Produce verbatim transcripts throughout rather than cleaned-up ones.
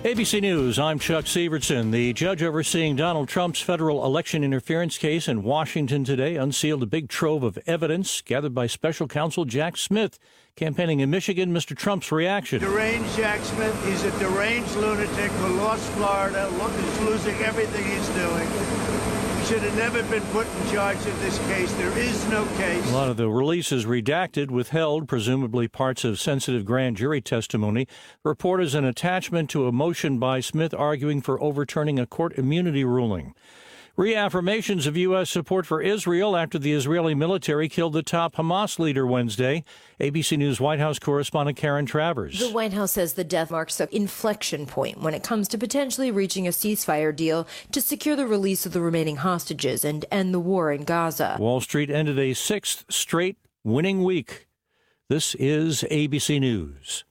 A B C News, I'm Chuck Sievertson. The judge overseeing Donald Trump's federal election interference case in Washington today unsealed a big trove of evidence gathered by special counsel Jack Smith. Campaigning in Michigan, Mister Trump's reaction. Deranged Jack Smith, he's a deranged lunatic who lost Florida, look, he's losing everything he's doing. He should have never been put in charge of this case. There is no case. A lot of the release is redacted, withheld, presumably parts of sensitive grand jury testimony. The report is an attachment to a motion by Smith arguing for overturning a court immunity ruling. Reaffirmations of U S support for Israel after the Israeli military killed the top Hamas leader Wednesday. A B C News White House correspondent Karen Travers. The White House says the death marks an inflection point when it comes to potentially reaching a ceasefire deal to secure the release of the remaining hostages and end the war in Gaza. Wall Street ended a sixth straight winning week. This is A B C News.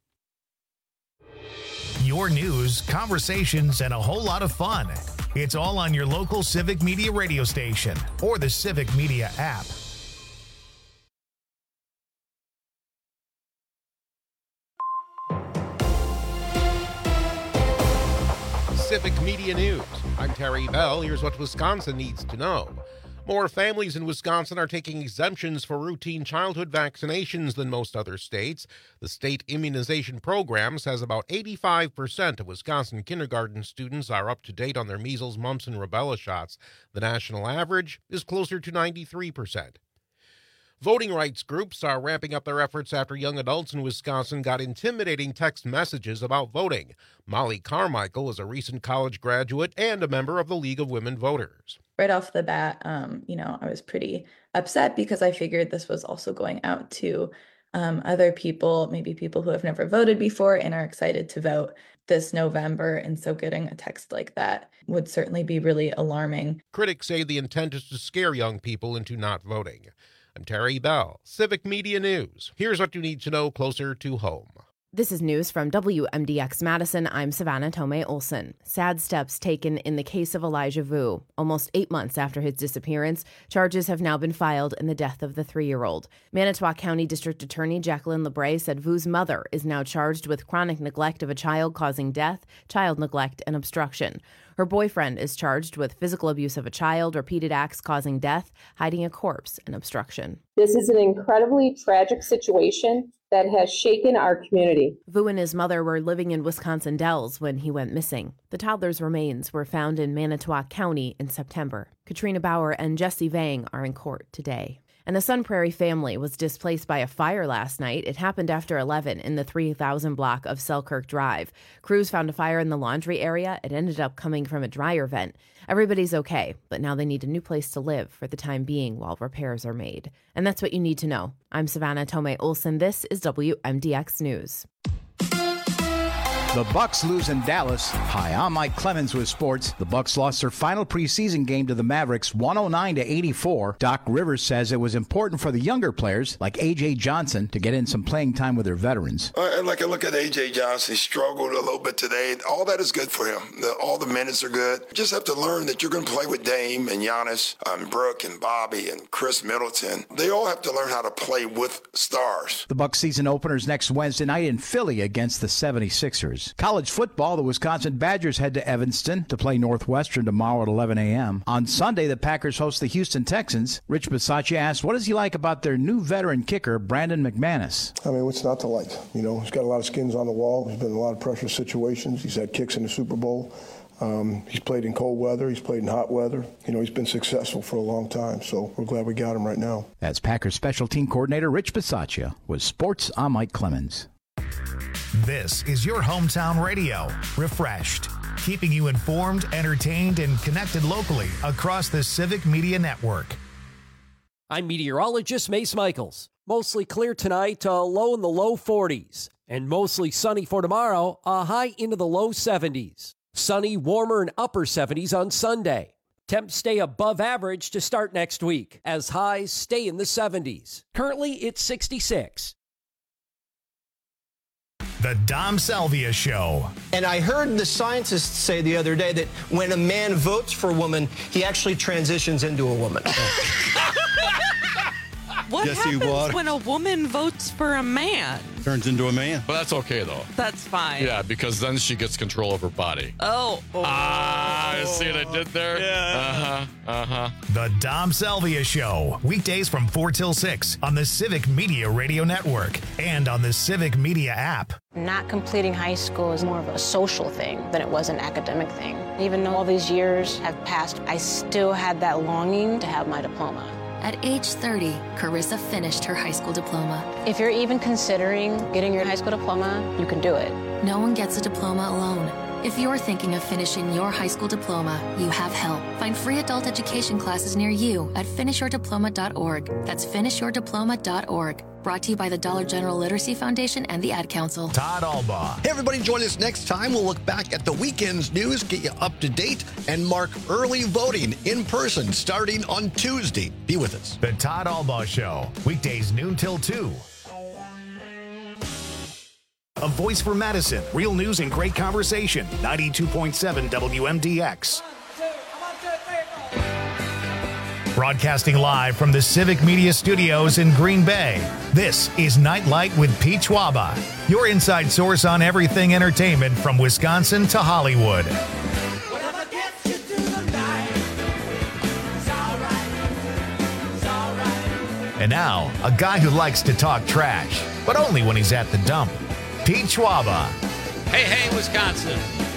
Your news, conversations, and a whole lot of fun. It's all on your local Civic Media radio station or the Civic Media app. Civic Media News. I'm Terry Bell. Here's what Wisconsin needs to know. More families in Wisconsin are taking exemptions for routine childhood vaccinations than most other states. The state immunization program says about eighty-five percent of Wisconsin kindergarten students are up to date on their measles, mumps, and rubella shots. The national average is closer to ninety-three percent. Voting rights groups are ramping up their efforts after young adults in Wisconsin got intimidating text messages about voting. Molly Carmichael is a recent college graduate and a member of the League of Women Voters. Right off the bat, um, you know, I was pretty upset because I figured this was also going out to um, other people, maybe people who have never voted before and are excited to vote this November. And so getting a text like that would certainly be really alarming. Critics say the intent is to scare young people into not voting. I'm Terry Bell, Civic Media News. Here's what you need to know closer to home. This is news from W M D X Madison. I'm Savannah Tomei Olson. Sad steps taken in the case of Elijah Vu. Almost eight months after his disappearance, charges have now been filed in the death of the three-year-old. Manitowoc County District Attorney Jacqueline LeBray said Vu's mother is now charged with chronic neglect of a child causing death, child neglect, and obstruction. Her boyfriend is charged with physical abuse of a child, repeated acts causing death, hiding a corpse, and obstruction. This is an incredibly tragic situation that has shaken our community. Vu and his mother were living in Wisconsin Dells when he went missing. The toddler's remains were found in Manitowoc County in September. Katrina Bauer and Jesse Vang are in court today. And a Sun Prairie family was displaced by a fire last night. It happened after eleven in the three thousand block of Selkirk Drive. Crews found a fire in the laundry area. It ended up coming from a dryer vent. Everybody's okay, but now they need a new place to live for the time being while repairs are made. And that's what you need to know. I'm Savannah Tomei Olson. This is W M D X News. The Bucks lose in Dallas. Hi, I'm Mike Clemens with sports. The Bucks lost their final preseason game to the Mavericks, one oh nine to eighty-four. Doc Rivers says it was important for the younger players, like A J Johnson, to get in some playing time with their veterans. Uh, like I look at A J Johnson, he struggled a little bit today. All that is good for him. The, all the minutes are good. You just have to learn that you're going to play with Dame and Giannis, um, Brooke and Bobby and Chris Middleton. They all have to learn how to play with stars. The Bucks season openers next Wednesday night in Philly against the seventy-sixers. College football, the Wisconsin Badgers head to Evanston to play Northwestern tomorrow at eleven a.m. On Sunday, the Packers host the Houston Texans. Rich Bisaccia asked, what does he like about their new veteran kicker, Brandon McManus? I mean, what's not to like? You know, he's got a lot of skins on the wall. He's been in a lot of pressure situations. He's had kicks in the Super Bowl. Um, he's played in cold weather. He's played in hot weather. You know, he's been successful for a long time, so we're glad we got him right now. That's Packers special team coordinator Rich Bisaccia with Sports. I'm Mike Clemens. This is your hometown radio, Refreshed, keeping you informed, entertained, and connected locally across the Civic Media Network. I'm meteorologist Mace Michaels. Mostly clear tonight, a low in the low forties, and mostly sunny for tomorrow, a high into the low seventies. Sunny, warmer, and upper seventies on Sunday. Temps stay above average to start next week, as highs stay in the seventies. Currently, it's sixty-six. The Dom Salvia Show. And I heard the scientists say the other day that when a man votes for a woman, he actually transitions into a woman. What Jesse happens Watt when a woman votes for a man? turns into a man. But that's okay, though. That's fine. Yeah, because then she gets control of her body. Oh. oh. Ah, you see what I did there? Yeah. Uh-huh, uh-huh. The Dom Salvia Show, weekdays from four till six on the Civic Media Radio Network and on the Civic Media app. Not completing high school is more of a social thing than it was an academic thing. Even though all these years have passed, I still had that longing to have my diploma. At age thirty, Carissa finished her high school diploma. If you're even considering getting your high school diploma, you can do it. No one gets a diploma alone. If you're thinking of finishing your high school diploma, you have help. Find free adult education classes near you at finish your diploma dot org. That's finish your diploma dot org. Brought to you by the Dollar General Literacy Foundation and the Ad Council. Todd Albaugh. Hey, everybody, join us next time. We'll look back at the weekend's news, get you up to date, and mark early voting in person starting on Tuesday. Be with us. The Todd Albaugh Show, weekdays noon till two. A voice for Madison, real news and great conversation. ninety-two point seven W M D X. Broadcasting live from the Civic Media Studios in Green Bay, this is Nightlight with Pete Schwaba, your inside source on everything entertainment from Wisconsin to Hollywood. And now, a guy who likes to talk trash, but only when he's at the dump, Pete Schwaba. Hey, hey, Wisconsin.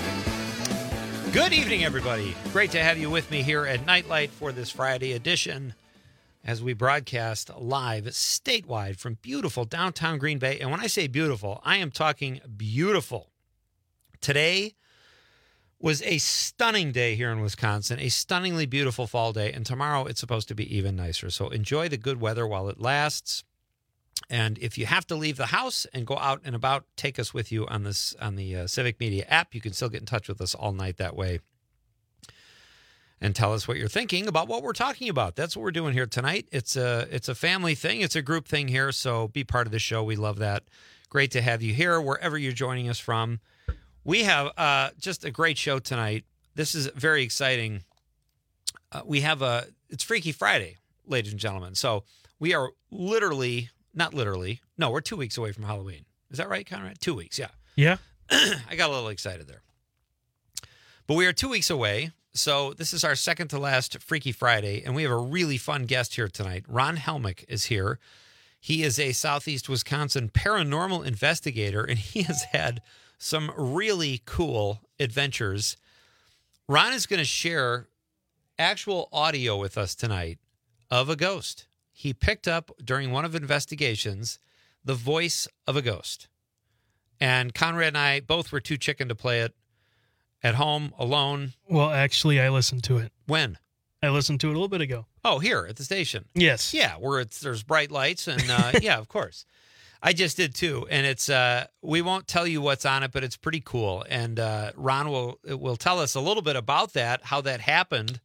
Good evening, everybody. Great to have you with me here at Nightlight for this Friday edition as we broadcast live statewide from beautiful downtown Green Bay. And when I say beautiful, I am talking beautiful. Today was a stunning day here in Wisconsin, a stunningly beautiful fall day. And tomorrow it's supposed to be even nicer. So enjoy the good weather while it lasts. And if you have to leave the house and go out and about, take us with you on this on the uh, Civic Media app. You can still get in touch with us all night that way and tell us what you're thinking about what we're talking about. That's what we're doing here tonight. It's a it's a family thing. It's a group thing here, so be part of the show. We love that. Great to have you here wherever you're joining us from. We have uh, just a great show tonight. This is very exciting. Uh, we have a it's Freaky Friday, ladies and gentlemen. So we are literally. Not literally. No, we're two weeks away from Halloween. Is that right, Conrad? Two weeks, yeah. Yeah. I got a little excited there. But we are two weeks away, so this is our second to last Freaky Friday, and we have a really fun guest here tonight. Ron Helmick is here. He is a Southeast Wisconsin paranormal investigator, and he has had some really cool adventures. Ron is going to share actual audio with us tonight of a ghost. He picked up during one of investigations the voice of a ghost. And Conrad and I both were too chicken to play it at home, alone. Well, actually, I listened to it. When? I listened to it a little bit ago. Oh, here at the station? Yes. Yeah, where it's, there's bright lights. And uh, yeah, of course. I just did too. And it's uh, we won't tell you what's on it, but it's pretty cool. And uh, Ron will will tell us a little bit about that, how that happened,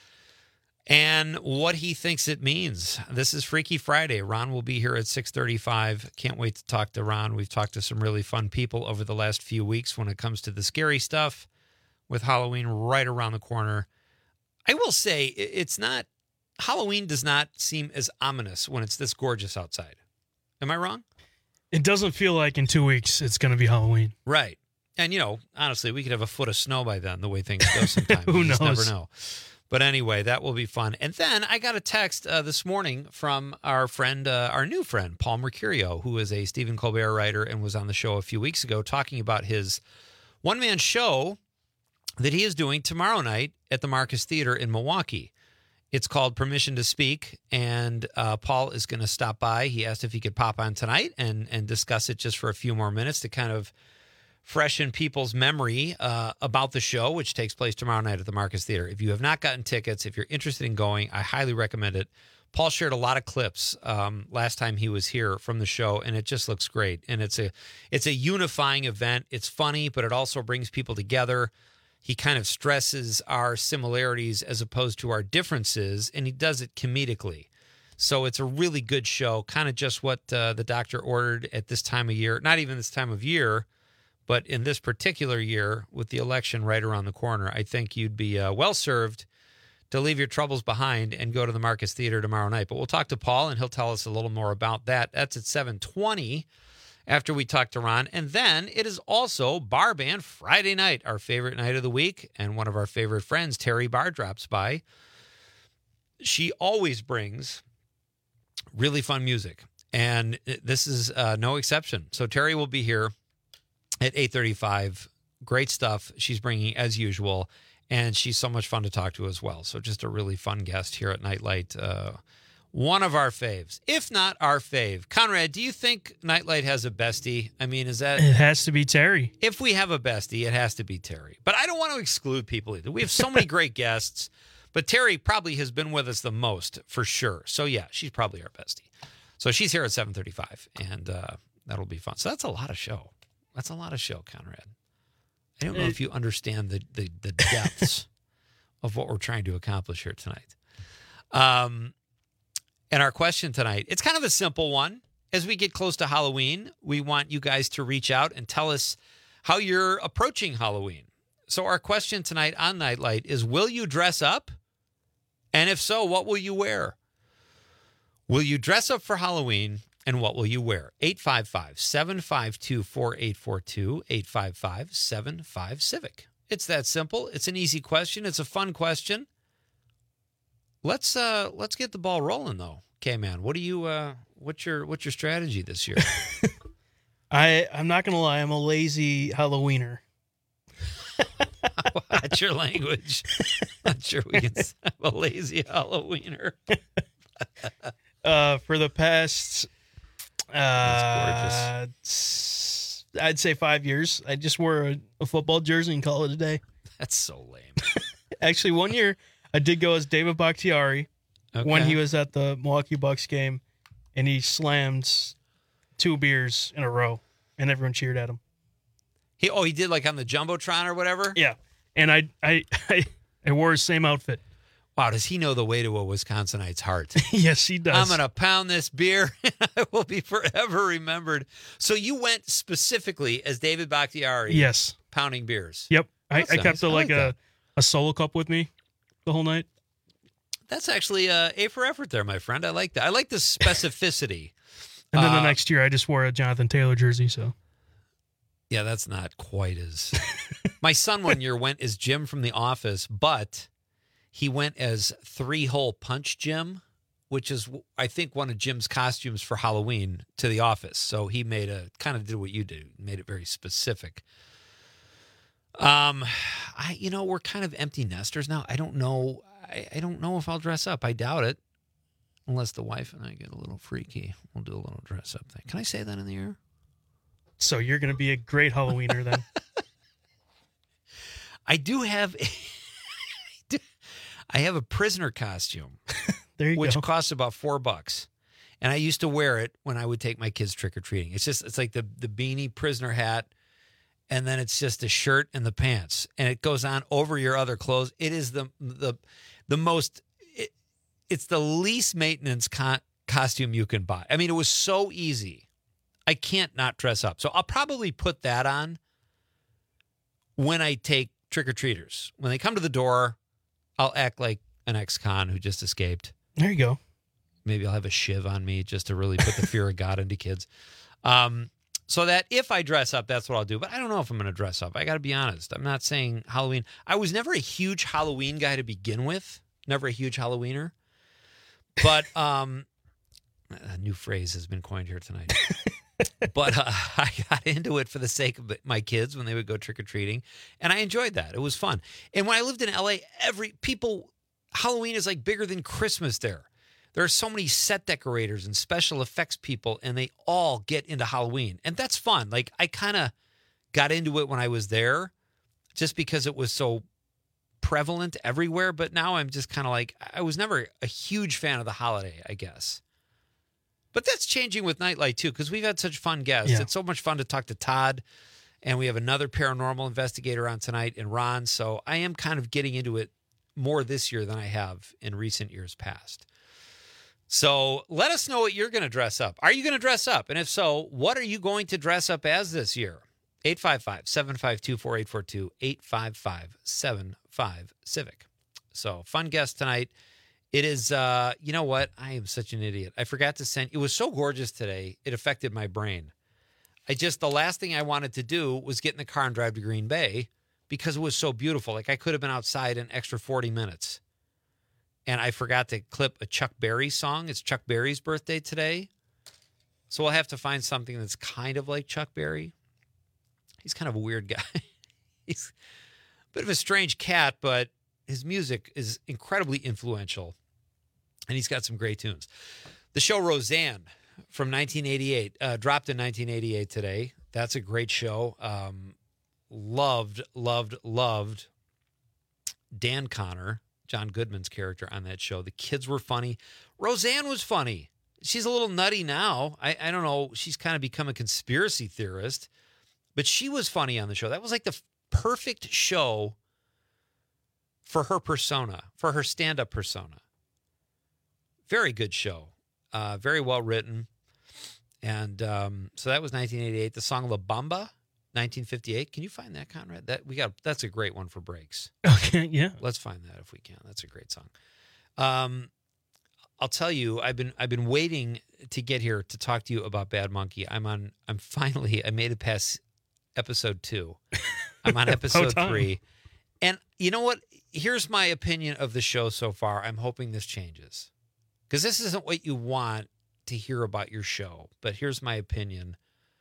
and what he thinks it means. This is Freaky Friday. Ron will be here at six thirty-five. Can't wait to talk to Ron. We've talked to some really fun people over the last few weeks when it comes to the scary stuff with Halloween right around the corner. I will say it's not, Halloween does not seem as ominous when it's this gorgeous outside. Am I wrong? It doesn't feel like in two weeks it's going to be Halloween. Right. And, you know, honestly, we could have a foot of snow by then, the way things go sometimes. Who you just knows? never know. But anyway, that will be fun. And then I got a text uh, this morning from our friend, uh, our new friend, Paul Mercurio, who is a Stephen Colbert writer and was on the show a few weeks ago talking about his one-man show that he is doing tomorrow night at the Marcus Theater in Milwaukee. It's called Permission to Speak, and uh, Paul is going to stop by. He asked if he could pop on tonight and, and discuss it just for a few more minutes to kind of freshen people's memory uh, about the show, which takes place tomorrow night at the Marcus Theater. If you have not gotten tickets, if you're interested in going, I highly recommend it. Paul shared a lot of clips um, last time he was here from the show, and it just looks great. And it's a it's a unifying event. It's funny, but it also brings people together. He kind of stresses our similarities as opposed to our differences, and he does it comedically. So it's a really good show, kind of just what uh, the doctor ordered at this time of year. Not even this time of year, but in this particular year, with the election right around the corner, I think you'd be uh, well served to leave your troubles behind and go to the Marcus Theater tomorrow night. But we'll talk to Paul, and he'll tell us a little more about that. That's at seven twenty after we talk to Ron. And then it is also Bar Band Friday night, our favorite night of the week. And one of our favorite friends, Terry Barr, drops by. She always brings really fun music, and this is uh, no exception. So Terry will be here at eight thirty-five. Great stuff she's bringing as usual, and she's so much fun to talk to as well. So just a really fun guest here at Nightlight. Uh, one of our faves, if not our fave. Conrad, do you think Nightlight has a bestie? I mean, is that... It has to be Terry. If we have a bestie, it has to be Terry. But I don't want to exclude people either. We have so many great guests. But Terry probably has been with us the most, for sure. So, yeah, she's probably our bestie. So she's here at seven thirty-five, and uh, that'll be fun. So that's a lot of show. That's a lot of show, Conrad. I don't know if you understand the, the, the depths of what we're trying to accomplish here tonight. Um, and our question tonight, it's kind of a simple one. As we get close to Halloween, we want you guys to reach out and tell us how you're approaching Halloween. So our question tonight on Nightlight is, will you dress up? And if so, what will you wear? Will you dress up for Halloween, and what will you wear? eight five five, seven five two, four eight four two, eight five five, seven five, Civic. It's that simple. It's an easy question. It's a fun question. Let's uh let's get the ball rolling though. Okay, man. What do you uh what's your what's your strategy this year? I I'm not gonna lie, I'm a lazy Halloweener. Watch your language. Not sure we can say I'm a lazy Halloweener. uh, for the past, uh, That's gorgeous. I'd say five years. I just wore a, a football jersey and call it a day. That's so lame. Actually, one year I did go as David Bakhtiari Okay. when he was at the Milwaukee Bucks game, and he slammed two beers in a row, and everyone cheered at him. He oh he did like on the Jumbotron or whatever? Yeah. And I I I, I wore his same outfit. Wow, does he know the way to a Wisconsinite's heart? Yes, he does. I'm going to pound this beer, and I will be forever remembered. So you went specifically as David Bakhtiari. Yes. Pounding beers. Yep. I, That's I nice. kept a, I like, like a, that. a solo cup with me the whole night. That's actually uh, A for effort there, my friend. I like that. I like the specificity. And then Uh, the next year I just wore a Jonathan Taylor jersey, so. Yeah, that's not quite as... My son one year went as Jim from The Office, but he went as Three-Hole Punch Jim, which is, I think, one of Jim's costumes for Halloween to The Office. So he made a, kind of did what you do, made it very specific. Um, I, you know, we're kind of empty nesters now. I don't know. I, I don't know if I'll dress up. I doubt it. Unless the wife and I get a little freaky. We'll do a little dress up thing. Can I say that in the air? So you're going to be a great Halloweener then. I do have I have a prisoner costume. There you which go. costs about four bucks. And I used to wear it when I would take my kids trick-or-treating. It's just, it's like the, the beanie prisoner hat, and then it's just a shirt and the pants, and it goes on over your other clothes. It is the the the most, it, it's the least maintenance con- costume you can buy. I mean, it was so easy. I can't not dress up. So I'll probably put that on when I take trick-or-treaters. When they come to the door, I'll act like an ex-con who just escaped. There you go. Maybe I'll have a shiv on me just to really put the fear of God into kids. Um, so that if I dress up, that's what I'll do. But I don't know if I'm going to dress up. I got to be honest. I'm not saying Halloween. I was never a huge Halloween guy to begin with. Never a huge Halloweener. But um, a new phrase has been coined here tonight. But uh, I got into it for the sake of my kids when they would go trick-or-treating. And I enjoyed that. It was fun. And when I lived in L A, every people, Halloween is like bigger than Christmas there. There are so many set decorators and special effects people, and they all get into Halloween. And that's fun. Like, I kind of got into it when I was there just because it was so prevalent everywhere. But now I'm just kind of like, I was never a huge fan of the holiday, I guess. But that's changing with Nightlight, too, because we've had such fun guests. Yeah. It's so much fun to talk to Todd, and we have another paranormal investigator on tonight in Ron. So I am kind of getting into it more this year than I have in recent years past. So let us know what you're going to dress up. Are you going to dress up? And if so, what are you going to dress up as this year? eight five five, seven five two, four eight four two, eight five five, seven five, Civic. So fun guest tonight. It is, uh, you know what? I am such an idiot. I forgot to send, it was so gorgeous today, it affected my brain. I just, the last thing I wanted to do was get in the car and drive to Green Bay because it was so beautiful. Like I could have been outside an extra forty minutes. And I forgot to clip a Chuck Berry song. It's Chuck Berry's birthday today. So we'll have to find something that's kind of like Chuck Berry. He's kind of a weird guy. He's a bit of a strange cat, but his music is incredibly influential. And he's got some great tunes. The show Roseanne from nineteen eighty-eight, uh, dropped in nineteen eighty-eight today. That's a great show. Um, loved, loved, loved Dan Connor, John Goodman's character on that show. The kids were funny. Roseanne was funny. She's a little nutty now. I, I don't know. She's kind of become a conspiracy theorist. But she was funny on the show. That was like the f- perfect show for her persona, for her stand-up persona. Very good show. Uh, very well written. And um, so that was nineteen eighty-eight. The song La Bamba, nineteen fifty-eight. Can you find that, Conrad? That we got. That's a great one for breaks. Okay, yeah. Let's find that if we can. That's a great song. Um, I'll tell you, I've been I've been waiting to get here to talk to you about Bad Monkey. I'm on. I'm finally. I made it past episode two. I'm on episode three, and you know what? Here's my opinion of the show so far. I'm hoping this changes. Because this isn't what you want to hear about your show. But here's my opinion.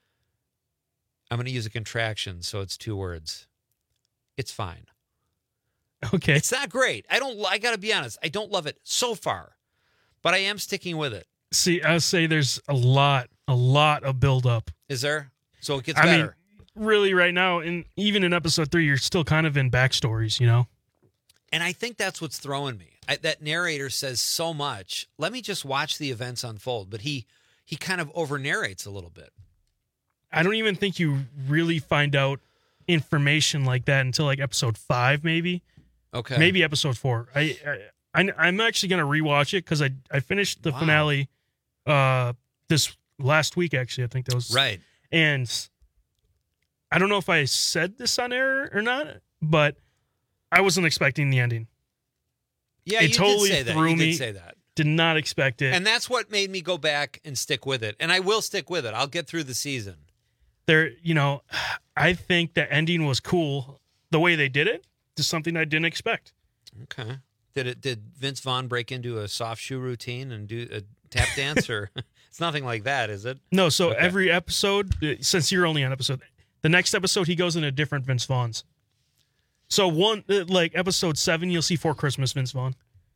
I'm going to use a contraction, so it's two words. It's fine. Okay. It's not great. I don't. I got to be honest. I don't love it so far. But I am sticking with it. See, I would say there's a lot, a lot of buildup. Is there? So it gets I better. mean, really right now, and even in episode three, you're still kind of in backstories, you know? And I think that's what's throwing me. I, that narrator says so much. Let me just watch the events unfold. But he he kind of over narrates a little bit. I don't even think you really find out information like that until like episode five, maybe. Okay. Maybe episode four. I, I, I I'm actually gonna rewatch it because I I finished the Wow. finale, uh, this last week. Actually, I think that was right. And I don't know if I said this on air or not, but I wasn't expecting the ending. Yeah, it you totally did say that. threw You me. did say that. Did not expect it. And that's what made me go back and stick with it. And I will stick with it. I'll get through the season. There, you know, I think the ending was cool. The way they did it is something I didn't expect. Okay. Did it? Did Vince Vaughn break into a soft shoe routine and do a tap dance, or it's nothing like that, is it? No. So Okay. every episode, uh, since you're only on episode, the next episode he goes in a different Vince Vaughn's. So one, uh, like episode seven, you'll see For Christmas Vince Vaughn.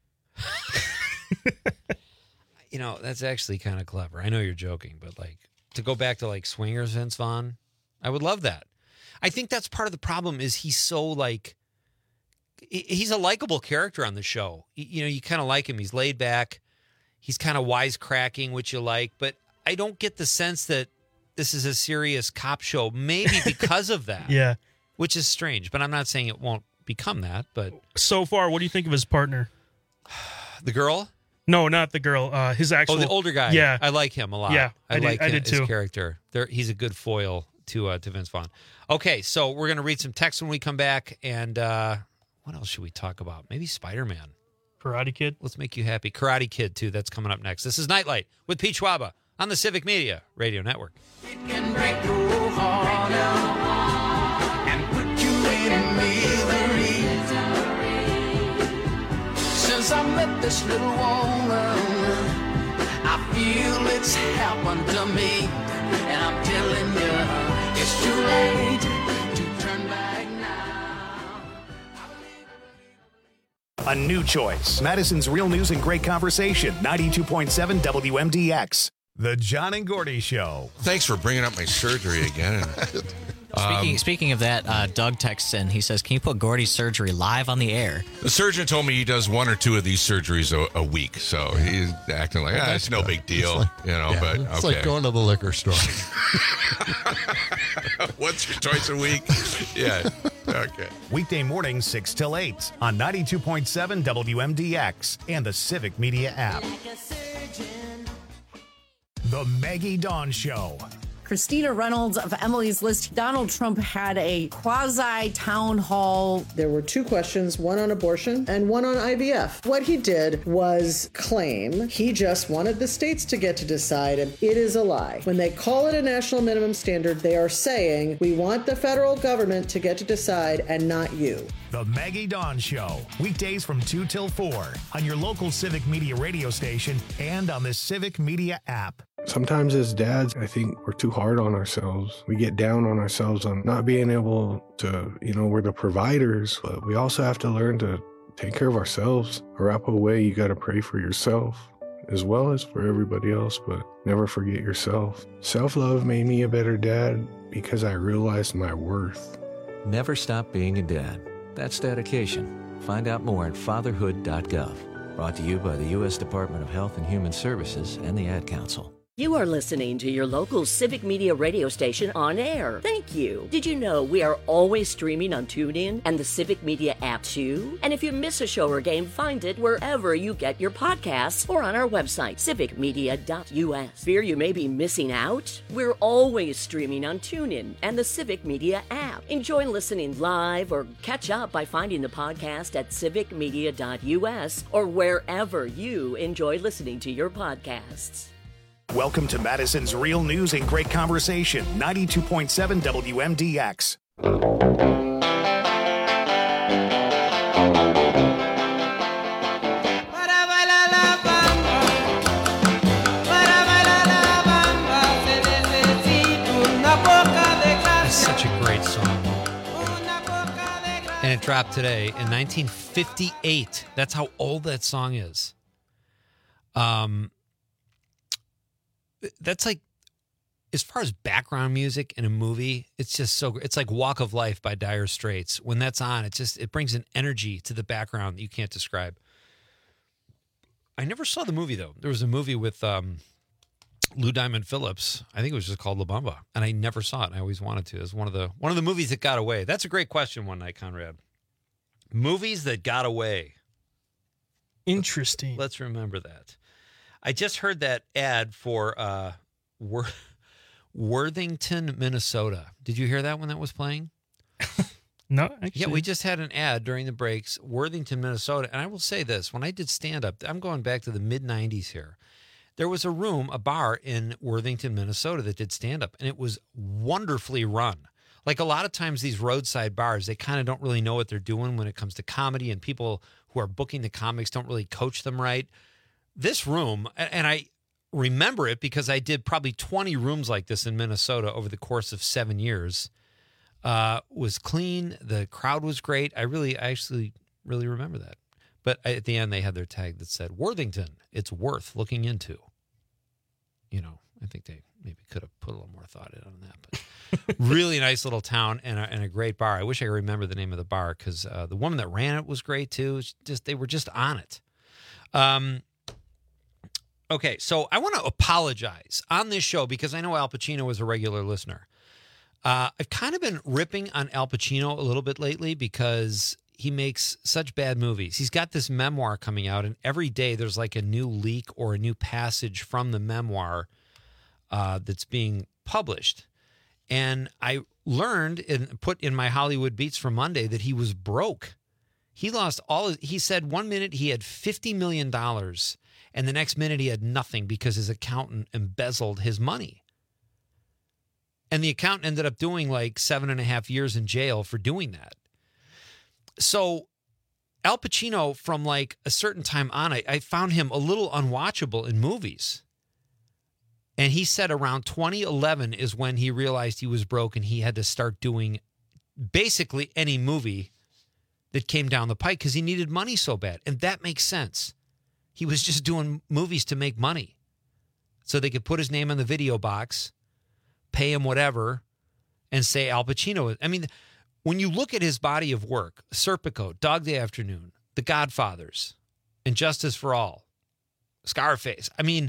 You know, that's actually kind of clever. I know you're joking, but like to go back to like Swingers Vince Vaughn, I would love that. I think that's part of the problem is he's so like, he- he's a likable character on the show. Y- You know, you kind of like him. He's laid back. He's kind of wisecracking, which you like, but I don't get the sense that this is a serious cop show, maybe because of that. Yeah. Which is strange, but I'm not saying it won't become that, but So far, what do you think of his partner? the girl? No, not the girl. Uh, his actual. Oh, the older guy. Yeah. I like him a lot. Yeah, I, I did- like I him- did his too. character. There, he's a good foil to uh, to Vince Vaughn. Okay, so we're gonna read some text when we come back, and uh, what else should we talk about? Maybe Spider-Man. Karate Kid. Let's make you happy. Karate Kid too. That's coming up next. This is Nightlight with Pete Schwaba on the Civic Media Radio Network. Can break your heart out and put you in misery. Since I met this little woman, I feel it's happened to me, and I'm telling you, it's too late to turn back now. A new choice. Madison's Real News and Great Conversation. ninety-two point seven W M D X. The John and Gordy Show. Thanks for bringing up my surgery again. Speaking, Um, speaking of that, uh, Doug texts in. He says, "Can you put Gordy's surgery live on the air?" The surgeon told me he does one or two of these surgeries a, a week, so he's acting like, ah, it's no big deal, like- you know. yeah, but it's okay. like going to the liquor store. Once or twice a week. Yeah. Okay. Weekday mornings, six till eight on ninety-two point seven W M D X and the Civic Media app. The Maggie Dawn Show. Christina Reynolds of Emily's List. Donald Trump had a quasi town hall. There were two questions, one on abortion and one on I V F. What he did was claim he just wanted the states to get to decide, and it is a lie. When they call it a national minimum standard, they are saying we want the federal government to get to decide and not you. The Maggie Dawn Show, weekdays from two till four on your local Civic Media radio station and on the Civic Media app. Sometimes as dads, I think we're too hard on ourselves. We get down on ourselves on not being able to, you know, we're the providers, but we also have to learn to take care of ourselves. A wrap away, you got to pray for yourself as well as for everybody else, but never forget yourself. Self-love made me a better dad because I realized my worth. Never stop being a dad. That's dedication. Find out more at fatherhood dot gov. Brought to you by the U S Department of Health and Human Services and the Ad Council. You are listening to your local Civic Media radio station on air. Thank you. Did you know we are always streaming on TuneIn and the Civic Media app too? And if you miss a show or game, find it wherever you get your podcasts or on our website, civic media dot U S. Fear you may be missing out? We're always streaming on TuneIn and the Civic Media app. Enjoy listening live or catch up by finding the podcast at civic media dot U S or wherever you enjoy listening to your podcasts. Welcome to Madison's Real News and Great Conversation, ninety-two point seven W M D X. That's such a great song. And it dropped today in nineteen fifty-eight. That's how old that song is. Um... That's like, as far as background music in a movie, it's just so great. It's like Walk of Life by Dire Straits. When that's on, it just, it brings an energy to the background that you can't describe. I never saw the movie, though. There was a movie with um, Lou Diamond Phillips. I think it was just called La Bamba, and I never saw it. And I always wanted to. It was one of the one of the movies that got away. That's a great question one night, Conrad. Movies that got away. Interesting. Let's, let's remember that. I just heard that ad for uh, Wor- Worthington, Minnesota. Did you hear that when that was playing? No, actually. Yeah, we just had an ad during the breaks, Worthington, Minnesota. And I will say this, when I did stand-up, I'm going back to the mid nineties here. There was a room, a bar in Worthington, Minnesota that did stand-up, and it was wonderfully run. Like a lot of times these roadside bars, they kind of don't really know what they're doing when it comes to comedy, and people who are booking the comics don't really coach them right. This room, and I remember it because I did probably twenty rooms like this in Minnesota over the course of seven years, uh, was clean. The crowd was great. I really, I actually really remember that. But at the end, they had their tag that said, Worthington, it's worth looking into. You know, I think they maybe could have put a little more thought in on that. But really nice little town and a, and a great bar. I wish I could remember the name of the bar because uh, the woman that ran it was great too. It's just they were just on it. Um. Okay, so I want to apologize on this show because I know Al Pacino is a regular listener. Uh, I've kind of been ripping on Al Pacino a little bit lately because he makes such bad movies. He's got this memoir coming out, and every day there's like a new leak or a new passage from the memoir uh, that's being published. And I learned and put in my Hollywood Beats for Monday that he was broke. He lost all his, he said one minute he had fifty million dollars. And the next minute he had nothing because his accountant embezzled his money. And the accountant ended up doing like seven and a half years in jail for doing that. So Al Pacino, from like a certain time on, I, I found him a little unwatchable in movies. And he said around twenty eleven is when he realized he was broke and he had to start doing basically any movie that came down the pike because he needed money so bad. And that makes sense. He was just doing movies to make money so they could put his name on the video box, pay him whatever, and say Al Pacino. I mean, when you look at his body of work, Serpico, Dog Day Afternoon, The Godfathers, and Justice for All, Scarface, I mean,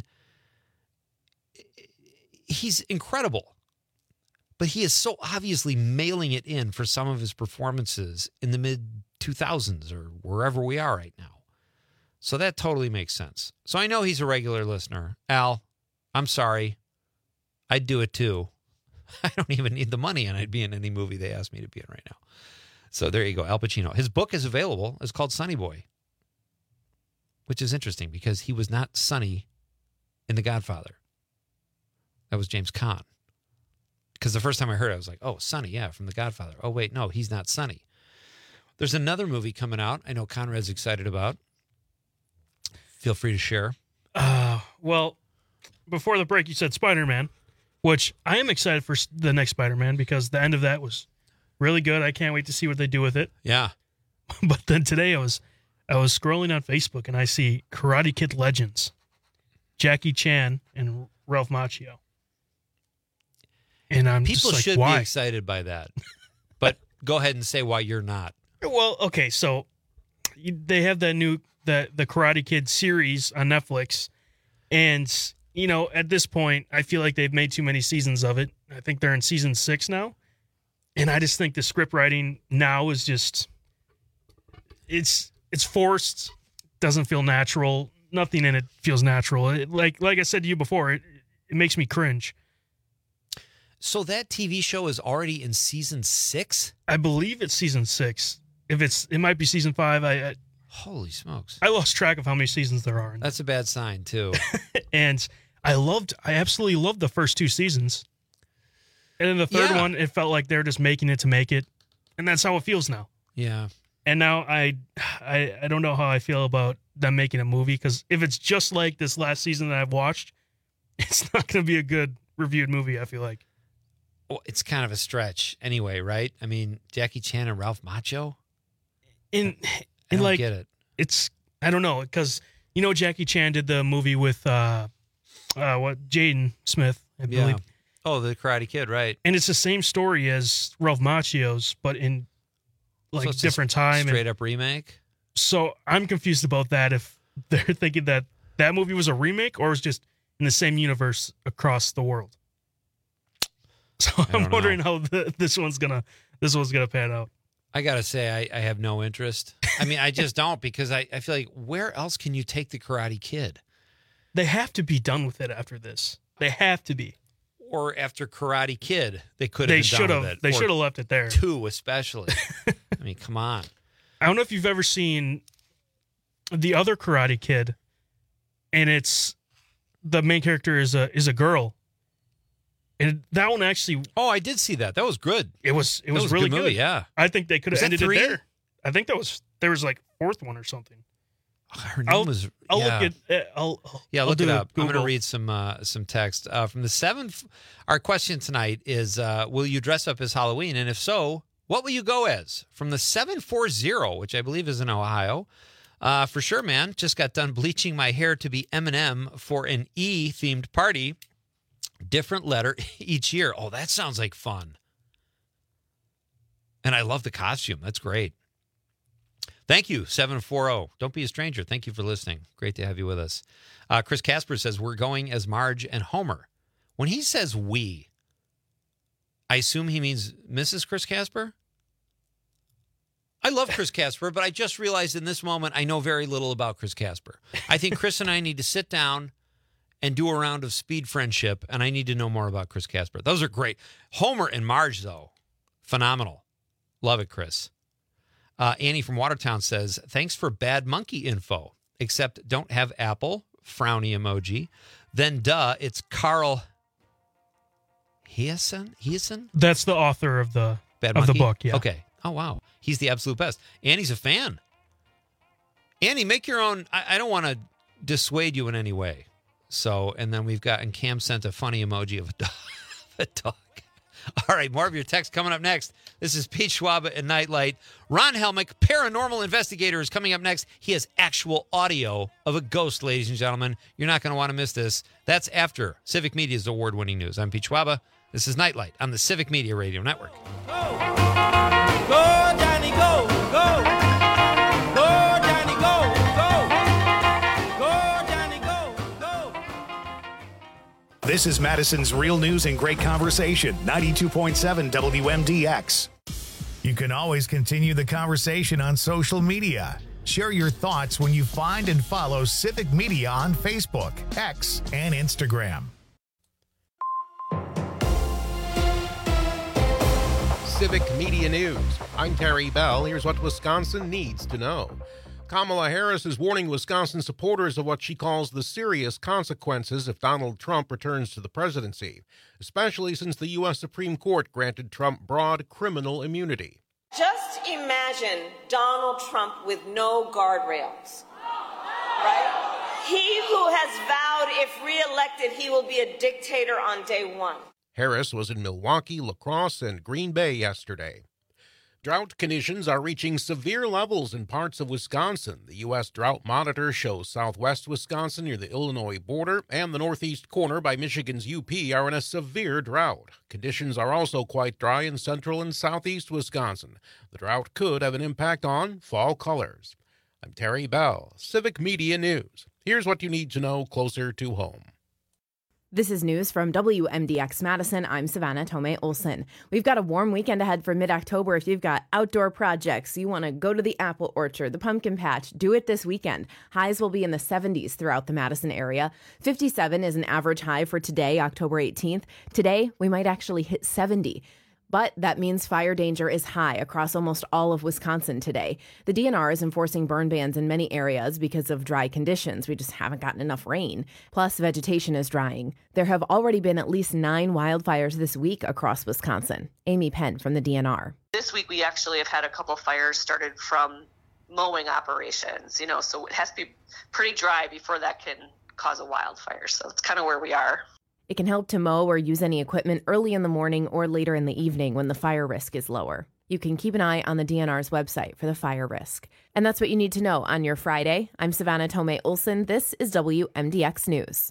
he's incredible. But he is so obviously mailing it in for some of his performances in the mid two thousands or wherever we are right now. So that totally makes sense. So I know he's a regular listener. Al, I'm sorry. I'd do it too. I don't even need the money, and I'd be in any movie they asked me to be in right now. So there you go, Al Pacino. His book is available. It's called Sonny Boy, which is interesting because he was not Sonny in The Godfather. That was James Caan. Because the first time I heard it, I was like, oh, Sonny, yeah, from The Godfather. Oh, wait, no, he's not Sonny. There's another movie coming out I know Conrad's excited about. Feel free to share. Uh, well, before the break, you said Spider-Man, which I am excited for the next Spider-Man because the end of that was really good. I can't wait to see what they do with it. Yeah. But then today I was I was scrolling on Facebook and I see Karate Kid Legends, Jackie Chan and Ralph Macchio. And I'm People just like, should why? be excited by that. But go ahead and say why you're not. Well, okay, so you, they have that new the the Karate Kid series on Netflix, and you know at this point I feel like they've made too many seasons of it. I think they're in season six now, and I just think the script writing now is just it's it's forced, doesn't feel natural. Nothing in it feels natural. It, like like I said to you before, it it makes me cringe. So that T V show is already in season six? I believe it's season six. If it's, it might be season five. I, I holy smokes! I lost track of how many seasons there are. That's a bad sign too. And I loved, I absolutely loved the first two seasons. And then the third Yeah. one, it felt like they're just making it to make it, and that's how it feels now. Yeah. And now I, I, I don't know how I feel about them making a movie because if it's just like this last season that I've watched, it's not going to be a good reviewed movie. I feel like. Well, it's kind of a stretch anyway, right? I mean, Jackie Chan and Ralph Macchio? In, I in don't like, get it. It's, I don't know, because, you know, Jackie Chan did the movie with, uh, uh, what, Jaden Smith, I Yeah. believe. Oh, the Karate Kid, right. And it's the same story as Ralph Macchio's, but in, like, So it's a different time. Straight and, up remake? So I'm confused about that, if they're thinking that that movie was a remake or was just in the same universe across the world. So I'm wondering how the, this one's gonna this one's gonna pan out. I gotta say, I, I have no interest. I mean, I just don't because I, I feel like where else can you take the Karate Kid? They have to be done with it after this. They have to be. Or after Karate Kid, they could have. They been should done have. with it. They Or should have left it there. Two, especially. I mean, come on. I don't know if you've ever seen the other Karate Kid, and it's the main character is a is a girl. And that one actually. Oh, I did see that. That was good. It was. It That was, was a really good movie, yeah. I think they could Was have that ended three? it there. I think that was there was like fourth one or something. Her name I'll, was. I'll yeah. look at. uh, I'll. Yeah, I'll look do it a up. I'm going to Google. read some uh, some text uh, from the seventh. Our question tonight is: uh, will you dress up as Halloween? And if so, what will you go as? From the seven four zero, which I believe is in Ohio. Uh, for sure, man. Just got done bleaching my hair to be Eminem for an E themed party. Different letter each year. Oh, that sounds like fun. And I love the costume. That's great. Thank you, seven four zero. Don't be a stranger. Thank you for listening. Great to have you with us. Uh, Chris Casper says, we're going as Marge and Homer. When he says we, I assume he means Missus Chris Casper? I love Chris Casper, but I just realized in this moment I know very little about Chris Casper. I think Chris and I need to sit down and do a round of speed friendship, and I need to know more about Chris Casper. Those are great. Homer and Marge, though, phenomenal. Love it, Chris. Uh, Annie from Watertown says, thanks for bad monkey info, except don't have Apple, frowny emoji. Then, duh, it's Carl Hiason? Hiason? That's the author of the Bad of Monkey? the book. Yeah. Okay. Oh, wow. He's the absolute best. Annie's a fan. Annie, make your own. I, I don't want to dissuade you in any way. So, and then we've got, and Cam sent a funny emoji of a dog. a dog. All right, more of your text coming up next. This is Pete Schwab and Nightlight. Ron Helmick, paranormal investigator, is coming up next. He has actual audio of a ghost, ladies and gentlemen. You're not going to want to miss this. That's after Civic Media's award-winning news. I'm Pete Schwab. This is Nightlight on the Civic Media Radio Network. Go, Johnny, go, go. Go, Johnny, go, go. Go, Johnny, go, go. This is Madison's Real News and Great Conversation, ninety-two point seven W M D X. You can always continue the conversation on social media. Share your thoughts when you find and follow Civic Media on Facebook, X, and Instagram. Civic Media News. I'm Terry Bell. Here's what Wisconsin needs to know. Kamala Harris is warning Wisconsin supporters of what she calls the serious consequences if Donald Trump returns to the presidency, especially since the U S Supreme Court granted Trump broad criminal immunity. Just imagine Donald Trump with no guardrails, right? He who has vowed if reelected he will be a dictator on day one. Harris was in Milwaukee, La Crosse, and Green Bay yesterday. Drought conditions are reaching severe levels in parts of Wisconsin. The U S Drought Monitor shows southwest Wisconsin near the Illinois border and the northeast corner by Michigan's U P are in a severe drought. Conditions are also quite dry in central and southeast Wisconsin. The drought could have an impact on fall colors. I'm Terry Bell, Civic Media News. Here's what you need to know closer to home. This is news from W M D X Madison. I'm Savannah Tomei Olson. We've got a warm weekend ahead for mid-October. If you've got outdoor projects, you want to go to the apple orchard, the pumpkin patch, do it this weekend. Highs will be in the seventies throughout the Madison area. fifty-seven is an average high for today, October eighteenth. Today, we might actually hit seventy. But that means fire danger is high across almost all of Wisconsin today. The D N R is enforcing burn bans in many areas because of dry conditions. We just haven't gotten enough rain. Plus, vegetation is drying. There have already been at least nine wildfires this week across Wisconsin. Amy Penn from the D N R. This week, we actually have had a couple fires started from mowing operations, you know, so it has to be pretty dry before that can cause a wildfire. So it's kind of where we are. It can help to mow or use any equipment early in the morning or later in the evening when the fire risk is lower. You can keep an eye on the D N R's website for the fire risk. And that's what you need to know on your Friday. I'm Savannah Tomei Olson. This is W M D X News.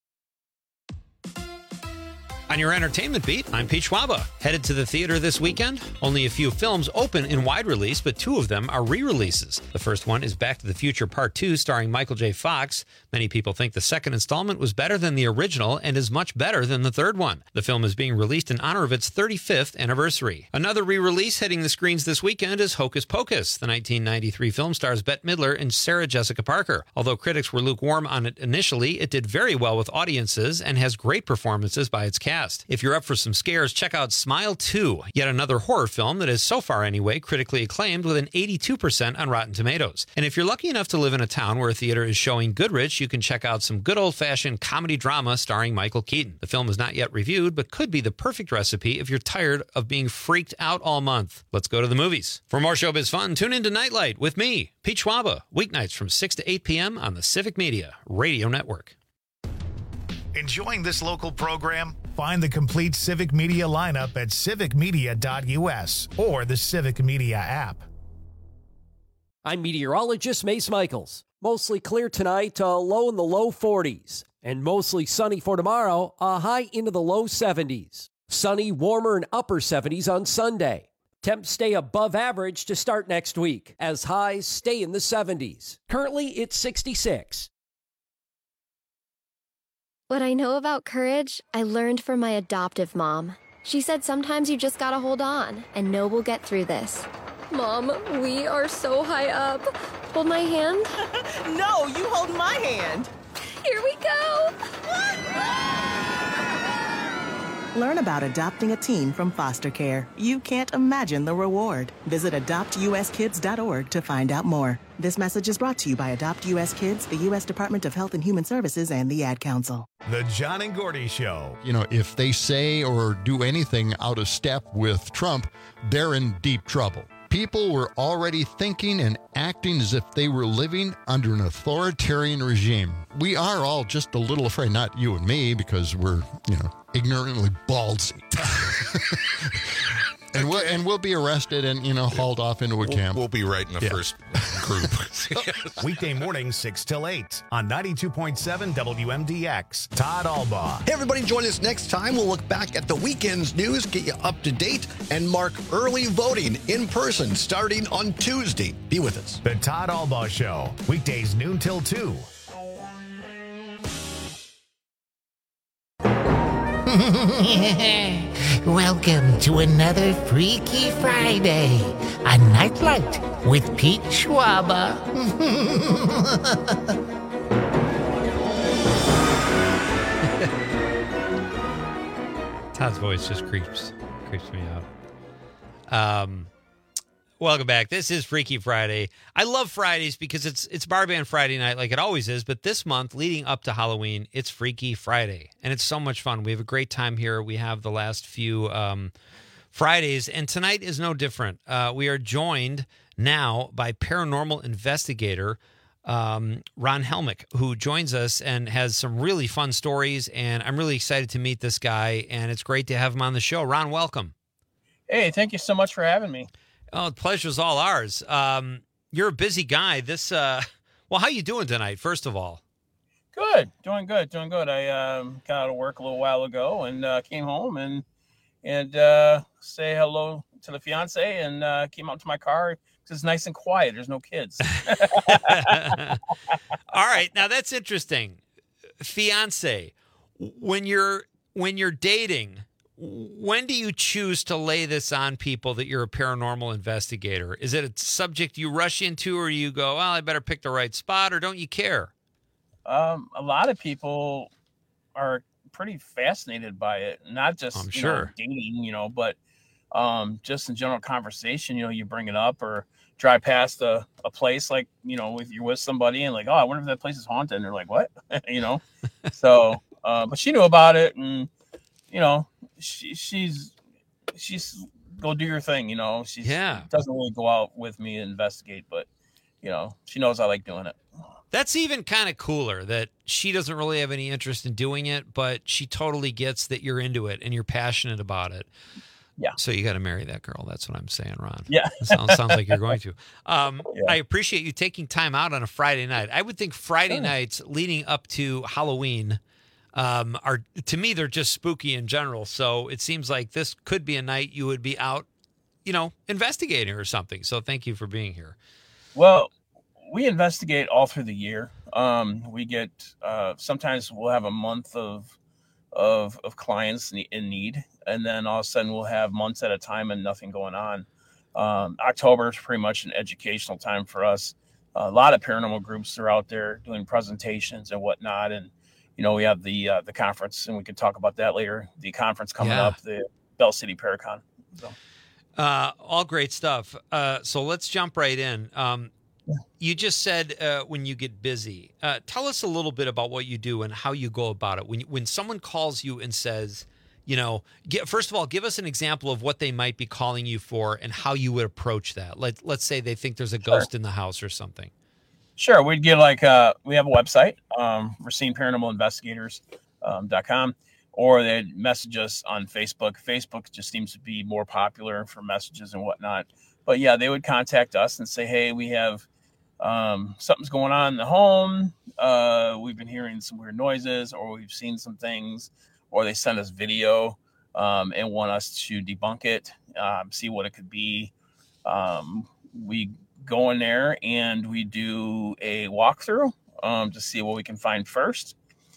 On your entertainment beat, I'm Pete Schwaba. Headed to the theater this weekend? Only a few films open in wide release, but two of them are re-releases. The first one is Back to the Future Part two, starring Michael J. Fox. Many people think the second installment was better than the original and is much better than the third one. The film is being released in honor of its thirty-fifth anniversary. Another re-release hitting the screens this weekend is Hocus Pocus. The nineteen ninety-three film stars Bette Midler and Sarah Jessica Parker. Although critics were lukewarm on it initially, it did very well with audiences and has great performances by its cast. If you're up for some scares, check out Smile two, yet another horror film that is, so far anyway, critically acclaimed with an eighty-two percent on Rotten Tomatoes. And if you're lucky enough to live in a town where a theater is showing Goodrich, you can check out some good old-fashioned comedy drama starring Michael Keaton. The film is not yet reviewed, but could be the perfect recipe if you're tired of being freaked out all month. Let's go to the movies. For more showbiz fun, tune into Nightlight with me, Pete Schwaba, weeknights from six to eight p.m. on the Civic Media Radio Network. Enjoying this local program? Find the complete Civic Media lineup at civic media dot u s or the Civic Media app. I'm meteorologist Mace Michaels. Mostly clear tonight, a low in the low forties. And mostly sunny for tomorrow, a high into the low seventies. Sunny, warmer, and upper seventies on Sunday. Temps stay above average to start next week, as highs stay in the seventies. Currently, it's sixty-six. What I know about courage, I learned from my adoptive mom. She said sometimes you just gotta hold on and know we'll get through this. Mom, we are so high up. Hold my hand. No, you hold my hand. Here we go. Learn about adopting a teen from foster care. You can't imagine the reward. Visit adopt u s kids dot org to find out more. This message is brought to you by Adopt U S Kids, the U S Department of Health and Human Services, and the Ad Council. The John and Gordy Show. You know, if they say or do anything out of step with Trump, they're in deep trouble. People were already thinking and acting as if they were living under an authoritarian regime. We are all just a little afraid, not you and me, because we're, you know, ignorantly ballsy. And we'll, and we'll be arrested and, you know, hauled off into a we'll, camp. We'll be right in the yeah. first group. Yes. Weekday mornings, six till eight on ninety-two point seven W M D X. Todd Albaugh. Hey, everybody, join us next time. We'll look back at the weekend's news, get you up to date, and mark early voting in person starting on Tuesday. Be with us. The Todd Albaugh Show. Weekdays noon till two. Welcome to another Freaky Friday, a Nightlight with Pete Schwaba. Todd's voice just creeps creeps me out. Um, welcome back. This is Freaky Friday. I love Fridays because it's it's Bar Band Friday night like it always is, but this month leading up to Halloween, it's Freaky Friday, and it's so much fun. We have a great time here. We have the last few um, Fridays, and tonight is no different. Uh, we are joined now by paranormal investigator um, Ron Helmick, who joins us and has some really fun stories, and I'm really excited to meet this guy, and it's great to have him on the show. Ron, welcome. Hey, thank you so much for having me. Oh, the pleasure's all ours. Um, you're a busy guy. This, uh, well, how you doing tonight, first of all? Good, doing good, doing good. I um, got out of work a little while ago and uh, came home and and uh, say hello to the fiance and uh, came out to my car. It's nice and quiet. There's no kids. All right, now that's interesting. Fiance, when you're when you're dating, when do you choose to lay this on people that you're a paranormal investigator? Is it a subject you rush into, or you go, well, I better pick the right spot, or don't you care? Um, a lot of people are pretty fascinated by it, not just I'm you sure. know, dating, you know, but um, just in general conversation. You know, you bring it up or drive past a, a place like, you know, if you're with somebody and like, oh, I wonder if that place is haunted. And they're like, what? you know? So, uh, but she knew about it, and, you know, she, she's, she's go do your thing. You know, she yeah. doesn't really go out with me and investigate, but, you know, she knows I like doing it. That's even kind of cooler that she doesn't really have any interest in doing it, but she totally gets that you're into it and you're passionate about it. Yeah. So you got to marry that girl. That's what I'm saying, Ron. Yeah. It sounds, sounds like you're going to. Um, Yeah. I appreciate you taking time out on a Friday night. I would think Friday Sure. nights leading up to Halloween um, are, to me, they're just spooky in general. So it seems like this could be a night you would be out, you know, investigating or something. So thank you for being here. Well, we investigate all through the year. Um, we get uh, sometimes we'll have a month of of of clients in in need, and then all of a sudden we'll have months at a time and nothing going on. Um, October is pretty much an educational time for us. A lot of paranormal groups are out there doing presentations and whatnot, and you know we have the uh, the conference, and we can talk about that later. The conference coming Yeah. up, the Bell City Paracon. So. Uh, all great stuff. Uh, so let's jump right in. Um, you just said uh, when you get busy. Uh, tell us a little bit about what you do and how you go about it. When when someone calls you and says, you know, get, first of all, give us an example of what they might be calling you for and how you would approach that. Let Let's say they think there's a Sure. ghost in the house or something. Sure, we'd get like uh, we have a website, um, Racine Paranormal Investigators um, dot com, or they'd message us on Facebook. Facebook just seems to be more popular for messages and whatnot. But yeah, they would contact us and say, "Hey, we have um, something's going on in the home. Uh, we've been hearing some weird noises, or we've seen some things," or they send us video um, and want us to debunk it, um, see what it could be. Um, we go in there and we do a walkthrough um, to see what we can find first.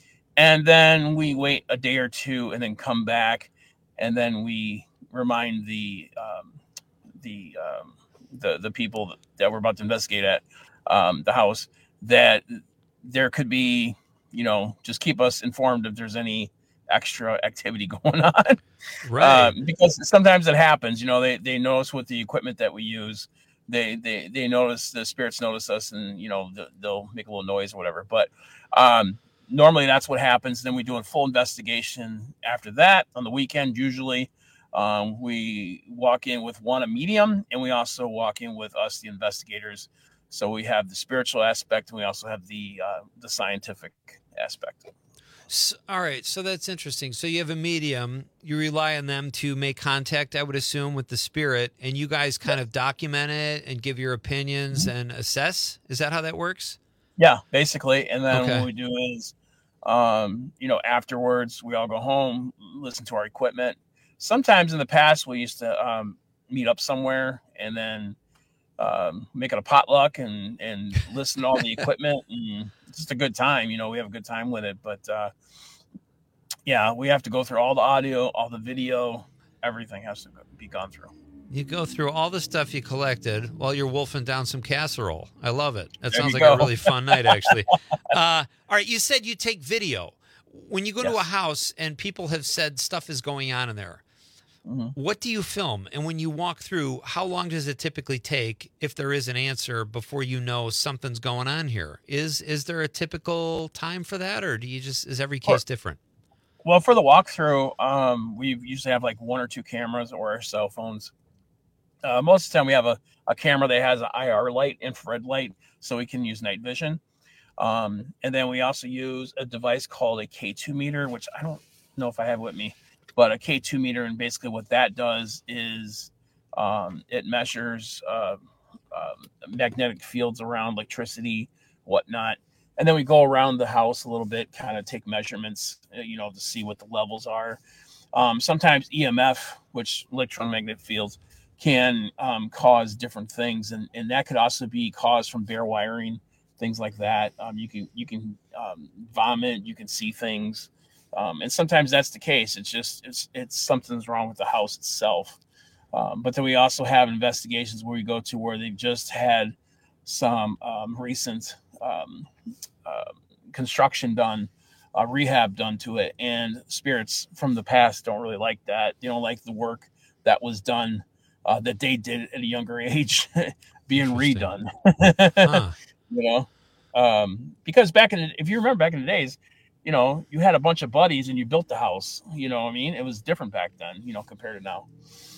And then we wait a day or two and then come back. And then we remind the, um, the, um, the, the people that we're about to investigate at um, the house that there could be, you know, just keep us informed if there's any extra activity going on. Right. Um, because sometimes it happens, you know, they, they notice with the equipment that we use, they, they, they notice, the spirits notice us, and, you know, they'll make a little noise or whatever. But um, normally that's what happens. Then we do a full investigation after that on the weekend. Usually um, we walk in with one, a medium, and we also walk in with us, the investigators. So we have the spiritual aspect, and we also have the, uh, the scientific aspect. So, all right, so that's interesting. So you have a medium, you rely on them to make contact, I would assume, with the spirit, and you guys kind of document it and give your opinions Mm-hmm. and assess? Is that how that works? Yeah, basically. And then Okay. what we do is, um, you know, afterwards we all go home, listen to our equipment. Sometimes in the past we used to um, meet up somewhere and then um, make it a potluck and, and listen to all the equipment, and it's just a good time. You know, we have a good time with it, but uh, yeah, we have to go through all the audio, all the video, everything has to be gone through. You go through all the stuff you collected while you're wolfing down some casserole. I love it. That There sounds you like a go. really fun night, actually. Uh, all right, you said you take video. When you go to a Yes. house and people have said stuff is going on in there, Mm-hmm. What do you film? And when you walk through, how long does it typically take, if there is an answer, before you know something's going on here? Is is there a typical time for that, or do you just is every case different? Well, for the walkthrough, um, we usually have like one or two cameras or our cell phones. Uh, most of the time, we have a, a camera that has an I R light, infrared light, so we can use night vision. Um, and then we also use a device called a K two meter, which I don't know if I have with me, but a K two meter. And basically what that does is um, it measures uh, uh, magnetic fields around electricity, whatnot. And then we go around the house a little bit, kind of take measurements, you know, to see what the levels are. Um, sometimes E M F, which electromagnetic fields, can um, cause different things. And, and that could also be caused from bare wiring, things like that. Um, you can, you can um, vomit, you can see things. Um, and sometimes that's the case. It's just, it's, it's something's wrong with the house itself. Um, but then we also have investigations where we go to where they've just had some um, recent um, uh, construction done, uh, rehab done to it. And spirits from the past don't really like that. They don't like the work that was done, uh, that they did at a younger age being redone. Huh. You know, um, because back in the, if you remember back in the days, you know, you had a bunch of buddies and you built the house. You know what I mean? It was different back then, you know, compared to now.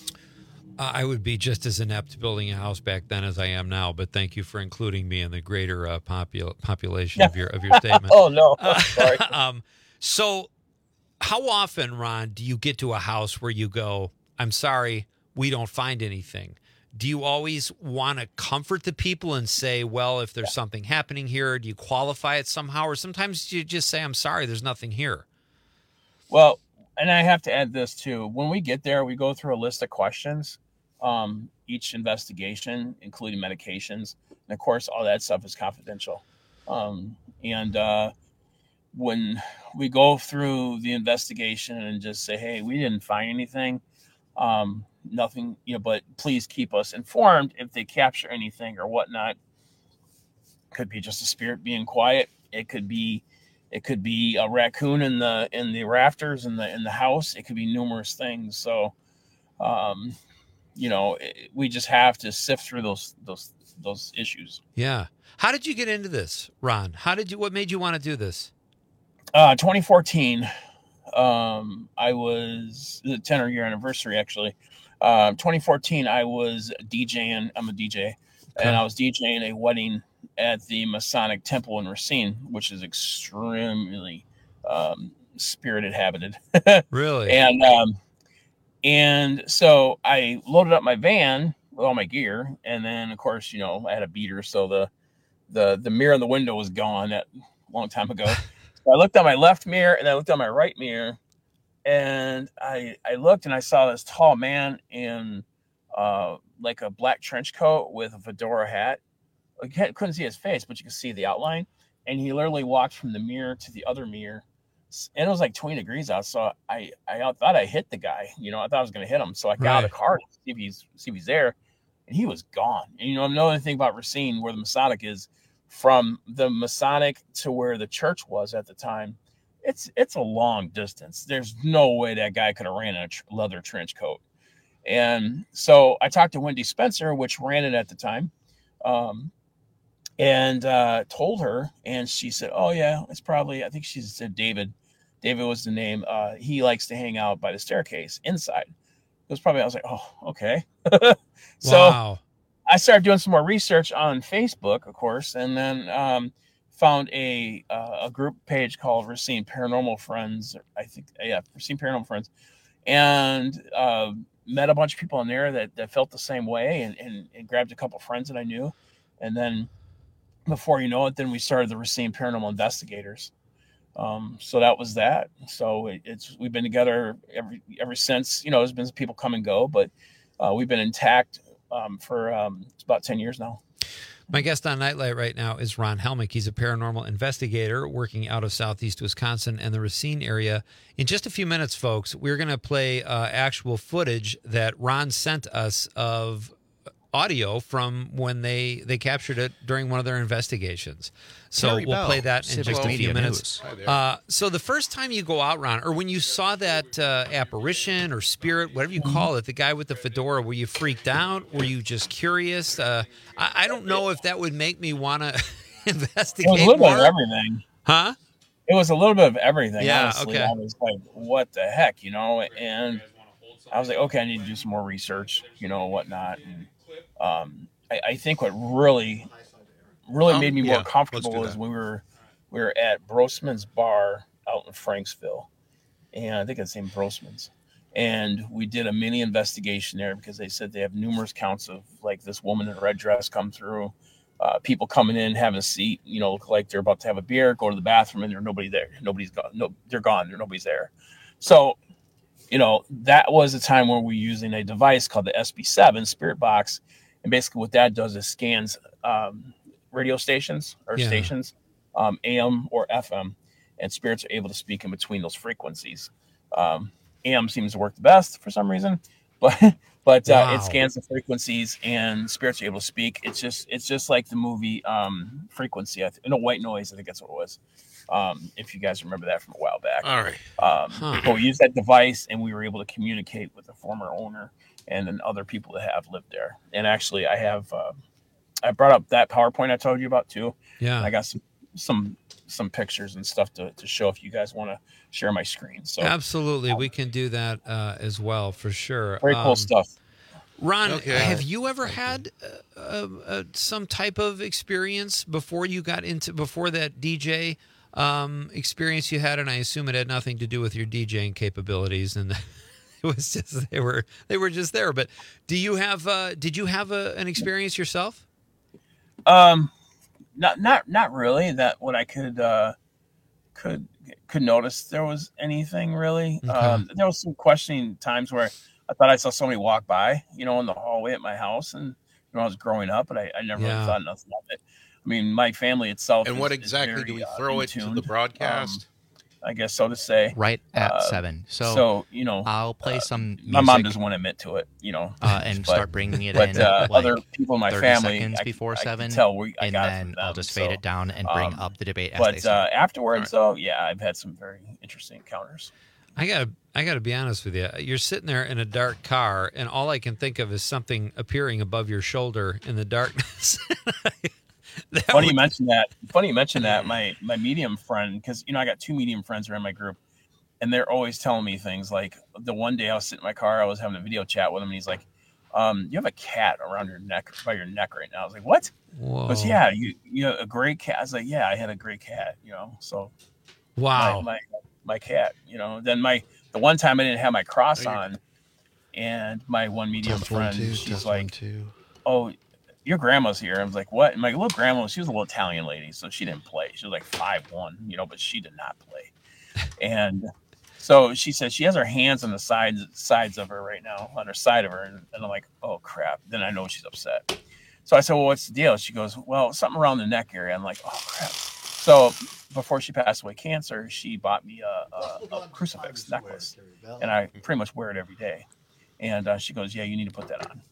Uh, I would be just as inept building a house back then as I am now, but thank you for including me in the greater uh, popul- population Yeah. of your of your statement. Oh, no. Uh, Sorry. um, so how often, Ron, do you get to a house where you go, I'm sorry, we don't find anything? Do you always want to comfort the people and say, well, if there's something happening here, do you qualify it somehow? Or sometimes you just say, I'm sorry, there's nothing here. Well, and I have to add this too. When we get there, we go through a list of questions, um, each investigation, including medications. And of course, all that stuff is confidential. Um, and uh, when we go through the investigation and just say, hey, we didn't find anything, um, nothing, you know, but please keep us informed if they capture anything or whatnot. Could be just a spirit being quiet. It could be, it could be a raccoon in the, in the rafters in the, in the house. It could be numerous things. So, um, you know, it, we just have to sift through those, those, those issues. Yeah. How did you get into this, Ron? How did you, what made you want to do this? Uh, twenty fourteen, um, I was the ten year anniversary, actually. Uh, twenty fourteen, I was DJing. I'm a D J, okay. And I was DJing a wedding at the Masonic Temple in Racine, which is extremely um, spirit inhabited. Really? And um, and so I loaded up my van with all my gear, and then of course, you know, I had a beater, so the the the mirror in the window was gone a long time ago. So I looked at my left mirror and I looked at my right mirror. And I I looked and I saw this tall man in uh, like a black trench coat with a fedora hat. I couldn't see his face, but you could see the outline. And he literally walked from the mirror to the other mirror. And it was like twenty degrees out. So I, I thought I hit the guy. You know, I thought I was going to hit him. So I got right. out of the car to see if, he's, see if he's there. And he was gone. And, you know, another thing about Racine, where the Masonic is, from the Masonic to where the church was at the time, It's it's a long distance. There's no way that guy could have ran in a tr- leather trench coat. And so I talked to Wendy Spencer, which ran it at the time, um, and uh, told her. And she said, oh, yeah, it's probably, I think she said David. David was the name. Uh, he likes to hang out by the staircase inside. It was probably, I was like, oh, okay. So wow. I started doing some more research on Facebook, of course, and then um, found a uh, a group page called Racine Paranormal Friends. I think, yeah, Racine Paranormal Friends, and uh, met a bunch of people in there that, that felt the same way, and, and, and grabbed a couple friends that I knew, and then before you know it, then we started the Racine Paranormal Investigators. Um, so that was that. So it, it's we've been together every ever since. You know, there's been people come and go, but uh, we've been intact um, for um, it's about ten years now. My guest on Nightlight right now is Ron Helmick. He's a paranormal investigator working out of Southeast Wisconsin and the Racine area. In just a few minutes, folks, we're going to play uh, actual footage that Ron sent us of audio from when they, they captured it during one of their investigations. So Terry we'll Bell, play that in Civic just a Media few minutes. News. Uh, so the first time you go out, Ron, or when you saw that uh, apparition or spirit, whatever you call it, the guy with the fedora, were you freaked out? Were you just curious? Uh, I, I don't know if that would make me want to investigate It was a little more. bit of everything. Huh? It was a little bit of everything. Yeah, honestly. okay. I was like, what the heck, you know? And I was like, okay, I need to do some more research, you know, whatnot. And um, I, I think what really, really Um, made me yeah, more comfortable let's do is that. we were we were at Brosman's Bar out in Franksville, and I think it's named Brosman's. And we did a mini investigation there because they said they have numerous counts of like this woman in a red dress come through, uh, people coming in, having a seat, you know, look like they're about to have a beer, go to the bathroom, and there's nobody there. Nobody's gone. No, they're gone. There, nobody's there. So, you know, that was a time where we were using a device called the S B seven Spirit Box, and basically what that does is scans um, radio stations or Yeah. stations, um, A M or F M, and spirits are able to speak in between those frequencies. Um, A M seems to work the best for some reason, but but uh, Wow. it scans the frequencies and spirits are able to speak. It's just it's just like the movie um, Frequency. I th- no, White Noise. I think that's what it was. Um, if you guys remember that from a while back. All right. Um, Huh. But we used that device and we were able to communicate with the former owner and then other people that have lived there. And actually, I have uh, I brought up that PowerPoint I told you about too. Yeah. I got some some some pictures and stuff to, to show if you guys want to share my screen. So Absolutely. We can do that uh, as well, for sure. very cool Um, stuff. Ron, Okay. have you ever had uh, uh, uh, some type of experience before you got into before that D J um, experience you had? And I assume it had nothing to do with your DJing capabilities, and it was just they were they were just there. But do you have uh, did you have a, an experience yourself? Um, not not not really. That what I could uh, could could notice there was anything really. Okay. Um, there was some questioning times where I thought I saw somebody walk by, you know, in the hallway at my house, and when I was growing up, but I, I never Yeah. really thought nothing of it. I mean, my family itself. And is- what is exactly very, do we uh, throw it to in-tuned, the broadcast? um, I guess so to say. Right at Uh, seven. So, So you know, I'll play uh, some music my mom doesn't want to admit to it, you know, uh, and but- start bringing it but, in uh, like other people in my thirty family seconds I- before I can seven, tell we- I and got it then from I'll them, just fade so, it down and bring um, up the debate as they But uh, start. afterwards, though, yeah, I've had some very interesting encounters. I got I got to be honest with you. You're sitting there in a dark car, and all I can think of is something appearing above your shoulder in the darkness. That Funny you would- mentioned that. Funny you mentioned that. My my medium friend, because you know I got two medium friends around my group, and they're always telling me things like the one day I was sitting in my car, I was having a video chat with him, and he's like, um, "You have a cat around your neck, by your neck right now." I was like, "What?" Whoa. He goes, "Yeah, you you have a gray cat." I was like, "Yeah, I had a gray cat, you know." So Wow. my, my my cat, you know. Then my the one time I didn't have my cross on, and my one medium Test one, friend, two, she's test like, one, two. "Oh, your grandma's here." I was like, "What?" And my little grandma, she was a little Italian lady, so she didn't play. She was like five one, you know, but she did not play. And so she said she has her hands on the sides sides of her right now, on her side of her, and, and I'm like, "Oh crap!" Then I know she's upset. So I said, "Well, what's the deal?" She goes, "Well, something around the neck area." I'm like, "Oh crap!" So before she passed away cancer, she bought me a, a, a crucifix necklace, and I pretty much wear it every day. And uh, she goes, "Yeah, you need to put that on."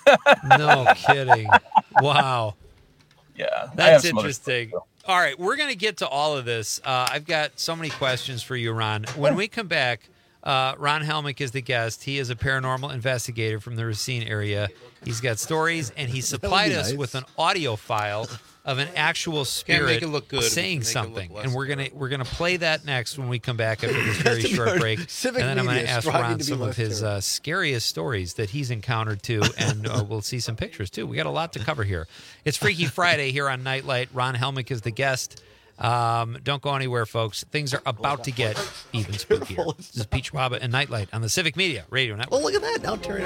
No kidding. Wow. Yeah, I have That's some other interesting. All right, we're going to get to all of this. Uh, I've got so many questions for you, Ron. When we come back, uh, Ron Helmick is the guest. He is a paranormal investigator from the Racine area. He's got stories, and he supplied be us nice. with an audio file of an actual Can't spirit make it look good. saying Make it look something, less and we're gonna we're gonna play that next when we come back after this very That's short another break. civic and then I'm going to media ask striving Ron to be some of less his terrible. uh, scariest stories that he's encountered too, and uh, we'll see some pictures too. We got a lot to cover here. It's Freaky Friday here on Nightlight. Ron Helmick is the guest. Um, don't go anywhere, folks. Things are about to get even spookier. This is Pete Schwab and Nightlight on the Civic Media Radio Network. Oh, look at that. Now turn it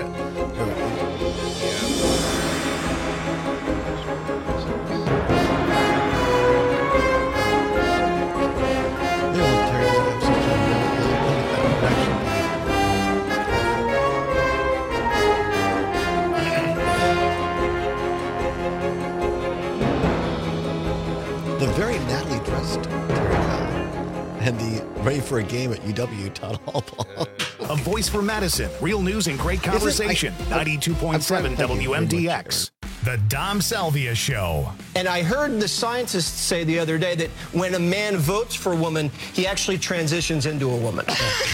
on. The very Natalie dressed Terry Bell and the Ready for a Game at U W Town Hall. a voice for Madison, real news and great conversation. ninety-two point seven W M D X. The Dom Salvia Show. And I heard the scientists say the other day that when a man votes for a woman, he actually transitions into a woman.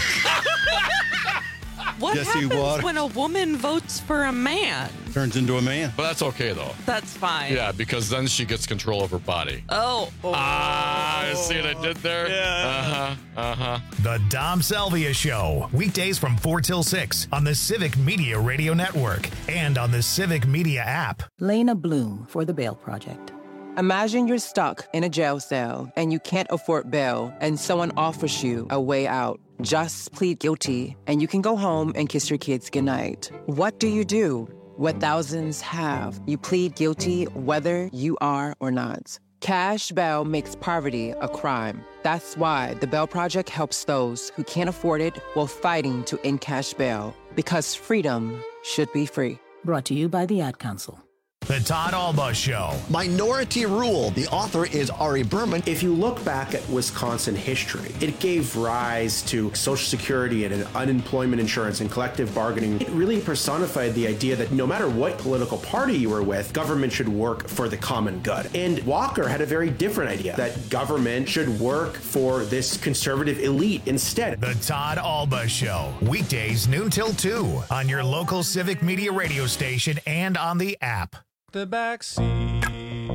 What Jesse happens Water. when a woman votes for a man? Turns into a man. But that's okay, though. That's fine. Yeah, because then she gets control of her body. Oh. oh. Ah, you see what I did there? Yeah. Uh-huh, uh-huh. The Dom Salvia Show. Weekdays from four till six on the Civic Media Radio Network and on the Civic Media app. Lena Bloom for the Bail Project. Imagine you're stuck in a jail cell and you can't afford bail and someone offers you a way out. Just plead guilty and you can go home and kiss your kids goodnight. What do you do? What thousands have. You plead guilty whether you are or not. Cash bail makes poverty a crime. That's why the Bail Project helps those who can't afford it while fighting to end cash bail. Because freedom should be free. Brought to you by the Ad Council. The Todd Alba Show. Minority Rule. The author is Ari Berman. If you look back at Wisconsin history, it gave rise to Social Security and unemployment insurance and collective bargaining. It really personified the idea that no matter what political party you were with, government should work for the common good. And Walker had a very different idea, that government should work for this conservative elite instead. The Todd Alba Show. Weekdays noon till two on your local Civic Media radio station and on the app. The back seat.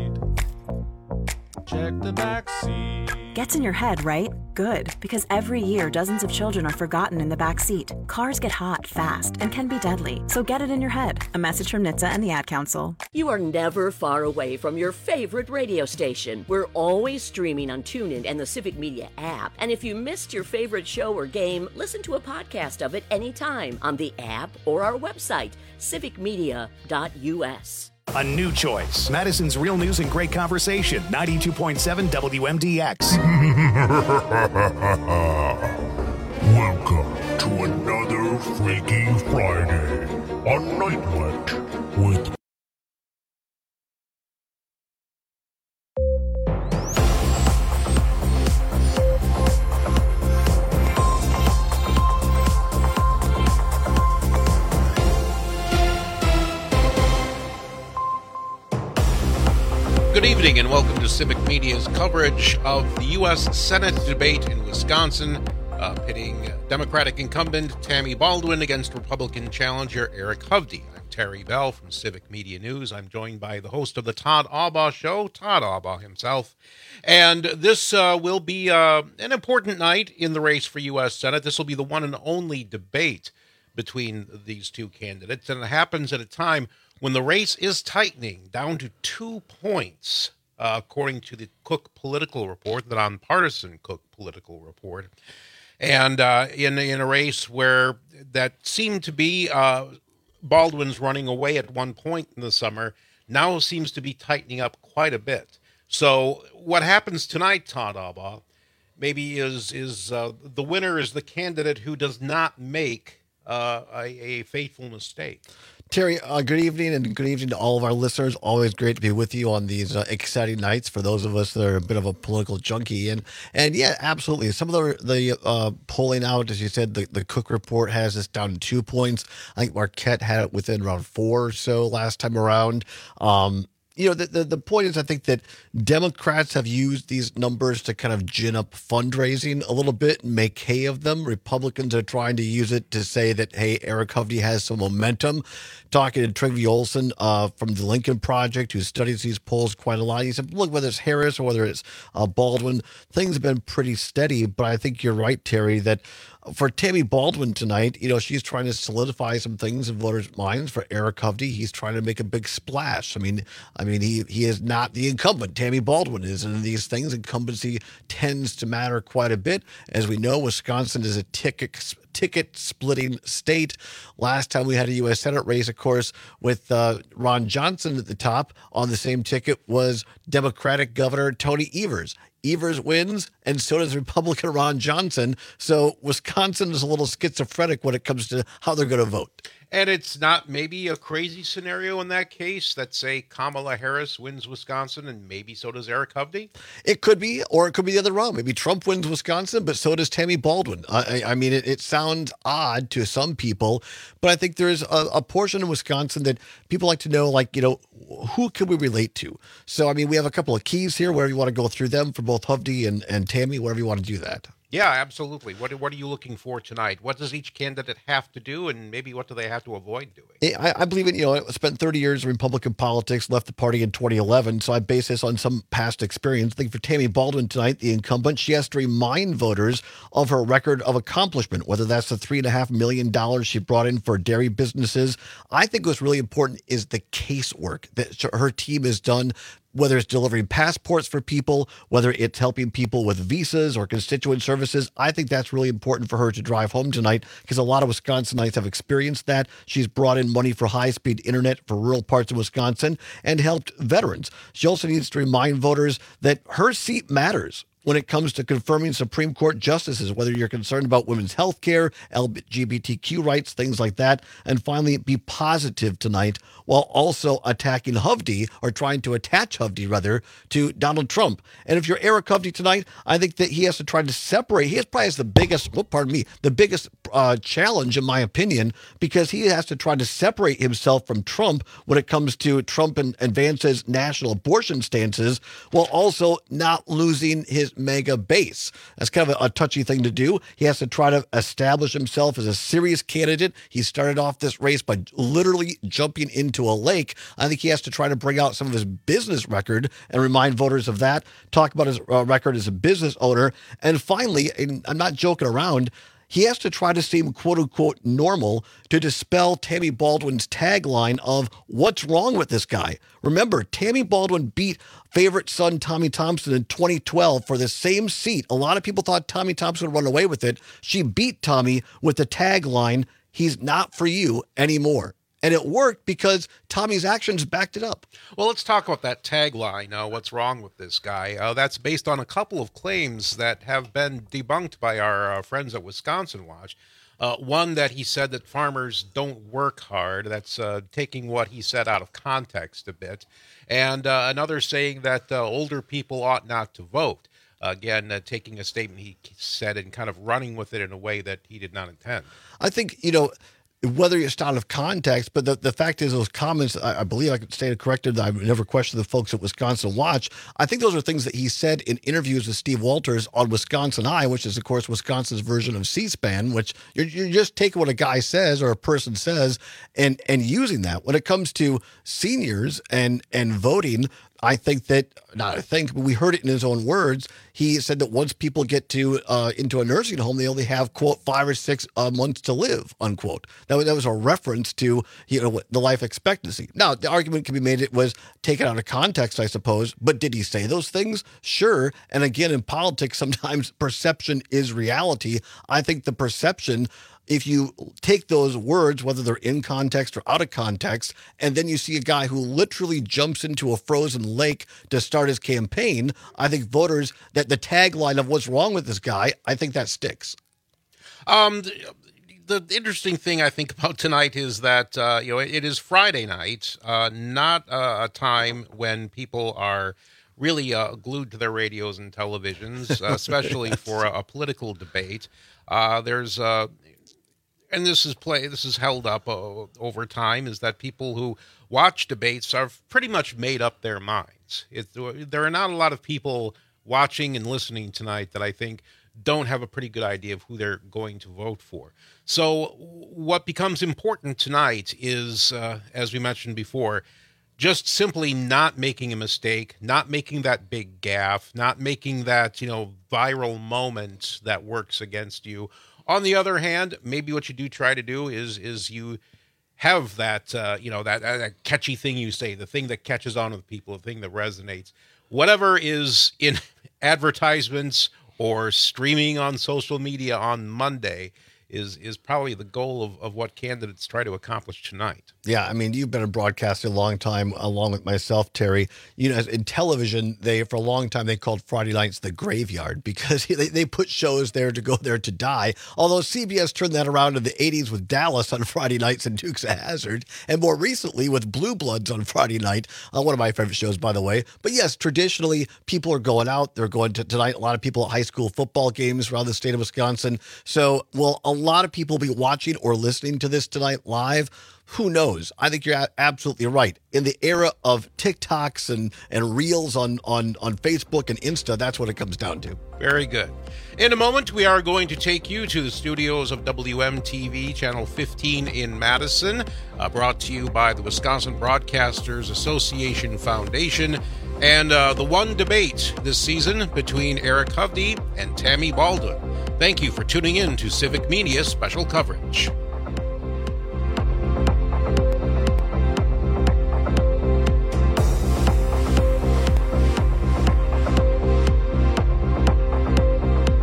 Check the back seat. Gets in your head, right? Good, because every year dozens of children are forgotten in the back seat. Cars get hot fast and can be deadly, so get it in your head. A message from N H T S A and the Ad Council. You are never far away from your favorite radio station. We're always streaming on TuneIn and the Civic Media app. And if you missed your favorite show or game, listen to a podcast of it anytime on the app or our website, civic media dot u s. A new choice. Madison's real news and great conversation. ninety-two point seven W M D X. Welcome to another Freaky Friday on Nightlight with Good evening and welcome to Civic Media's coverage of the U S Senate debate in Wisconsin, uh, pitting Democratic incumbent Tammy Baldwin against Republican challenger Eric Hovde. I'm Terry Bell from Civic Media News. I'm joined by the host of the Todd Alba Show, Todd Alba himself. And this uh, will be uh, an important night in the race for U S Senate. This will be the one and only debate between these two candidates, and it happens at a time when the race is tightening down to two points, uh, according to the Cook Political Report, the nonpartisan Cook Political Report, and uh, in in a race where that seemed to be uh, Baldwin's running away at one point in the summer, now seems to be tightening up quite a bit. So what happens tonight, Todd Alba, maybe is is uh, the winner is the candidate who does not make uh, a, a fateful mistake. Terry, uh, good evening, and good evening to all of our listeners. Always great to be with you on these uh, exciting nights for those of us that are a bit of a political junkie. And and yeah, absolutely. Some of the the uh, polling out, as you said, the, the Cook report has us down to two points. I think Marquette had it within around four or so last time around. Um, You know, the, the the point is, I think that Democrats have used these numbers to kind of gin up fundraising a little bit and make hay of them. Republicans are trying to use it to say that, hey, Eric Hovde has some momentum. Talking to Trygve Olsen uh, from the Lincoln Project, who studies these polls quite a lot, he said, look, whether it's Harris or whether it's uh, Baldwin, things have been pretty steady. But I think you're right, Terry, that for Tammy Baldwin tonight, you know, she's trying to solidify some things in voters' minds. For Eric Hovde, he's trying to make a big splash. I mean, I mean, he he is not the incumbent. Tammy Baldwin is, and in these things, incumbency tends to matter quite a bit. As we know, Wisconsin is a ticket ticket splitting state. Last time we had a U S Senate race, of course, with uh, Ron Johnson at the top. On the same ticket was Democratic Governor Tony Evers. Evers wins, and so does Republican Ron Johnson. So Wisconsin is a little schizophrenic when it comes to how they're going to vote. And it's not maybe a crazy scenario in that case that, say, Kamala Harris wins Wisconsin and maybe so does Eric Hovde? It could be, or it could be the other way. Maybe Trump wins Wisconsin, but so does Tammy Baldwin. I, I mean, it, it sounds odd to some people, but I think there's a, a portion of Wisconsin that people like to know, like, you know, who can we relate to? So, I mean, we have a couple of keys here, wherever you want to go through them for both Hovde and, and Tammy, wherever you want to do that. Yeah, absolutely. What what are you looking for tonight? What does each candidate have to do, and maybe what do they have to avoid doing? I, I believe in, you know, I spent thirty years in Republican politics, left the party in twenty eleven, so I base this on some past experience. I think for Tammy Baldwin tonight, the incumbent, she has to remind voters of her record of accomplishment, whether that's the three and a half million dollars she brought in for dairy businesses. I think what's really important is the casework that her team has done, whether it's delivering passports for people, whether it's helping people with visas or constituent services. I think that's really important for her to drive home tonight, because a lot of Wisconsinites have experienced that. She's brought in money for high-speed internet for rural parts of Wisconsin and helped veterans. She also needs to remind voters that her seat matters when it comes to confirming Supreme Court justices, whether you're concerned about women's health care, L G B T Q rights, things like that. And finally, be positive tonight while also attacking Hovde, or trying to attach Hovde, rather, to Donald Trump. And if you're Eric Hovde tonight, I think that he has to try to separate. He has probably has the biggest, well, pardon me, the biggest uh, challenge, in my opinion, because he has to try to separate himself from Trump when it comes to Trump and, and Vance's national abortion stances, while also not losing his mega base. That's kind of a, a touchy thing to do. He has to try to establish himself as a serious candidate. He started off this race by literally jumping into a lake. I think he has to try to bring out some of his business record and remind voters of that, talk about his uh, record as a business owner. And finally, and I'm not joking around, he has to try to seem quote-unquote normal to dispel Tammy Baldwin's tagline of what's wrong with this guy. Remember, Tammy Baldwin beat favorite son Tommy Thompson in twenty twelve for the same seat. A lot of people thought Tommy Thompson would run away with it. She beat Tommy with the tagline, he's not for you anymore. And it worked because Tommy's actions backed it up. Well, let's talk about that tagline. Uh, what's wrong with this guy? Uh, that's based on a couple of claims that have been debunked by our uh, friends at Wisconsin Watch. Uh, one, that he said that farmers don't work hard. That's uh, taking what he said out of context a bit. And uh, another saying that uh, older people ought not to vote. Again, uh, taking a statement he said and kind of running with it in a way that he did not intend. I think, you know, whether it's out of context, but the, the fact is those comments, I, I believe I could stand corrected. I've never questioned the folks at Wisconsin Watch. I think those are things that he said in interviews with Steve Walters on Wisconsin Eye, which is, of course, Wisconsin's version of C-SPAN, which you're, you're just taking what a guy says or a person says and, and using that. When it comes to seniors and, and voting, I think that, not I think, but we heard it in his own words. He said that once people get to uh, into a nursing home, they only have, quote, five or six uh, months to live, unquote. That was, that was a reference to, you know, the life expectancy. Now, the argument can be made it was taken out of context, I suppose, but did he say those things? Sure. And again, in politics, sometimes perception is reality. I think the perception, if you take those words, whether they're in context or out of context, and then you see a guy who literally jumps into a frozen lake to start his campaign, I think voters, that the tagline of what's wrong with this guy, I think that sticks. Um, the, the interesting thing I think about tonight is that, uh, you know, it, it is Friday night, uh, not uh, a time when people are really uh, glued to their radios and televisions, uh, especially for a, a political debate. Uh, there's... Uh, And this is play. This is held up uh, over time. Is that people who watch debates are pretty much made up their minds. It, there are not a lot of people watching and listening tonight that I think don't have a pretty good idea of who they're going to vote for. So what becomes important tonight is, uh, as we mentioned before, just simply not making a mistake, not making that big gaffe, not making that, you know, viral moment that works against you. On the other hand, maybe what you do try to do is is you have that, uh, you know, that, that catchy thing you say, the thing that catches on with people, the thing that resonates. Whatever is in advertisements or streaming on social media on Monday, is is probably the goal of, of what candidates try to accomplish tonight. Yeah, I mean, you've been in broadcasting a long time, along with myself, Terry. You know, in television, they for a long time they called Friday nights the graveyard because they, they put shows there to go there to die. Although C B S turned that around in the eighties with Dallas on Friday nights and Dukes of Hazzard, and more recently with Blue Bloods on Friday night, uh, one of my favorite shows, by the way. But yes, traditionally, people are going out. They're going to tonight. A lot of people at high school football games around the state of Wisconsin. So, will a lot of people be watching or listening to this tonight live? Who knows? I think you're absolutely right. In the era of TikToks and, and Reels on, on, on Facebook and Insta, that's what it comes down to. Very good. In a moment, we are going to take you to the studios of W M T V Channel fifteen in Madison, uh, brought to you by the Wisconsin Broadcasters Association Foundation, and uh, the one debate this season between Eric Hovde and Tammy Baldwin. Thank you for tuning in to Civic Media Special Coverage.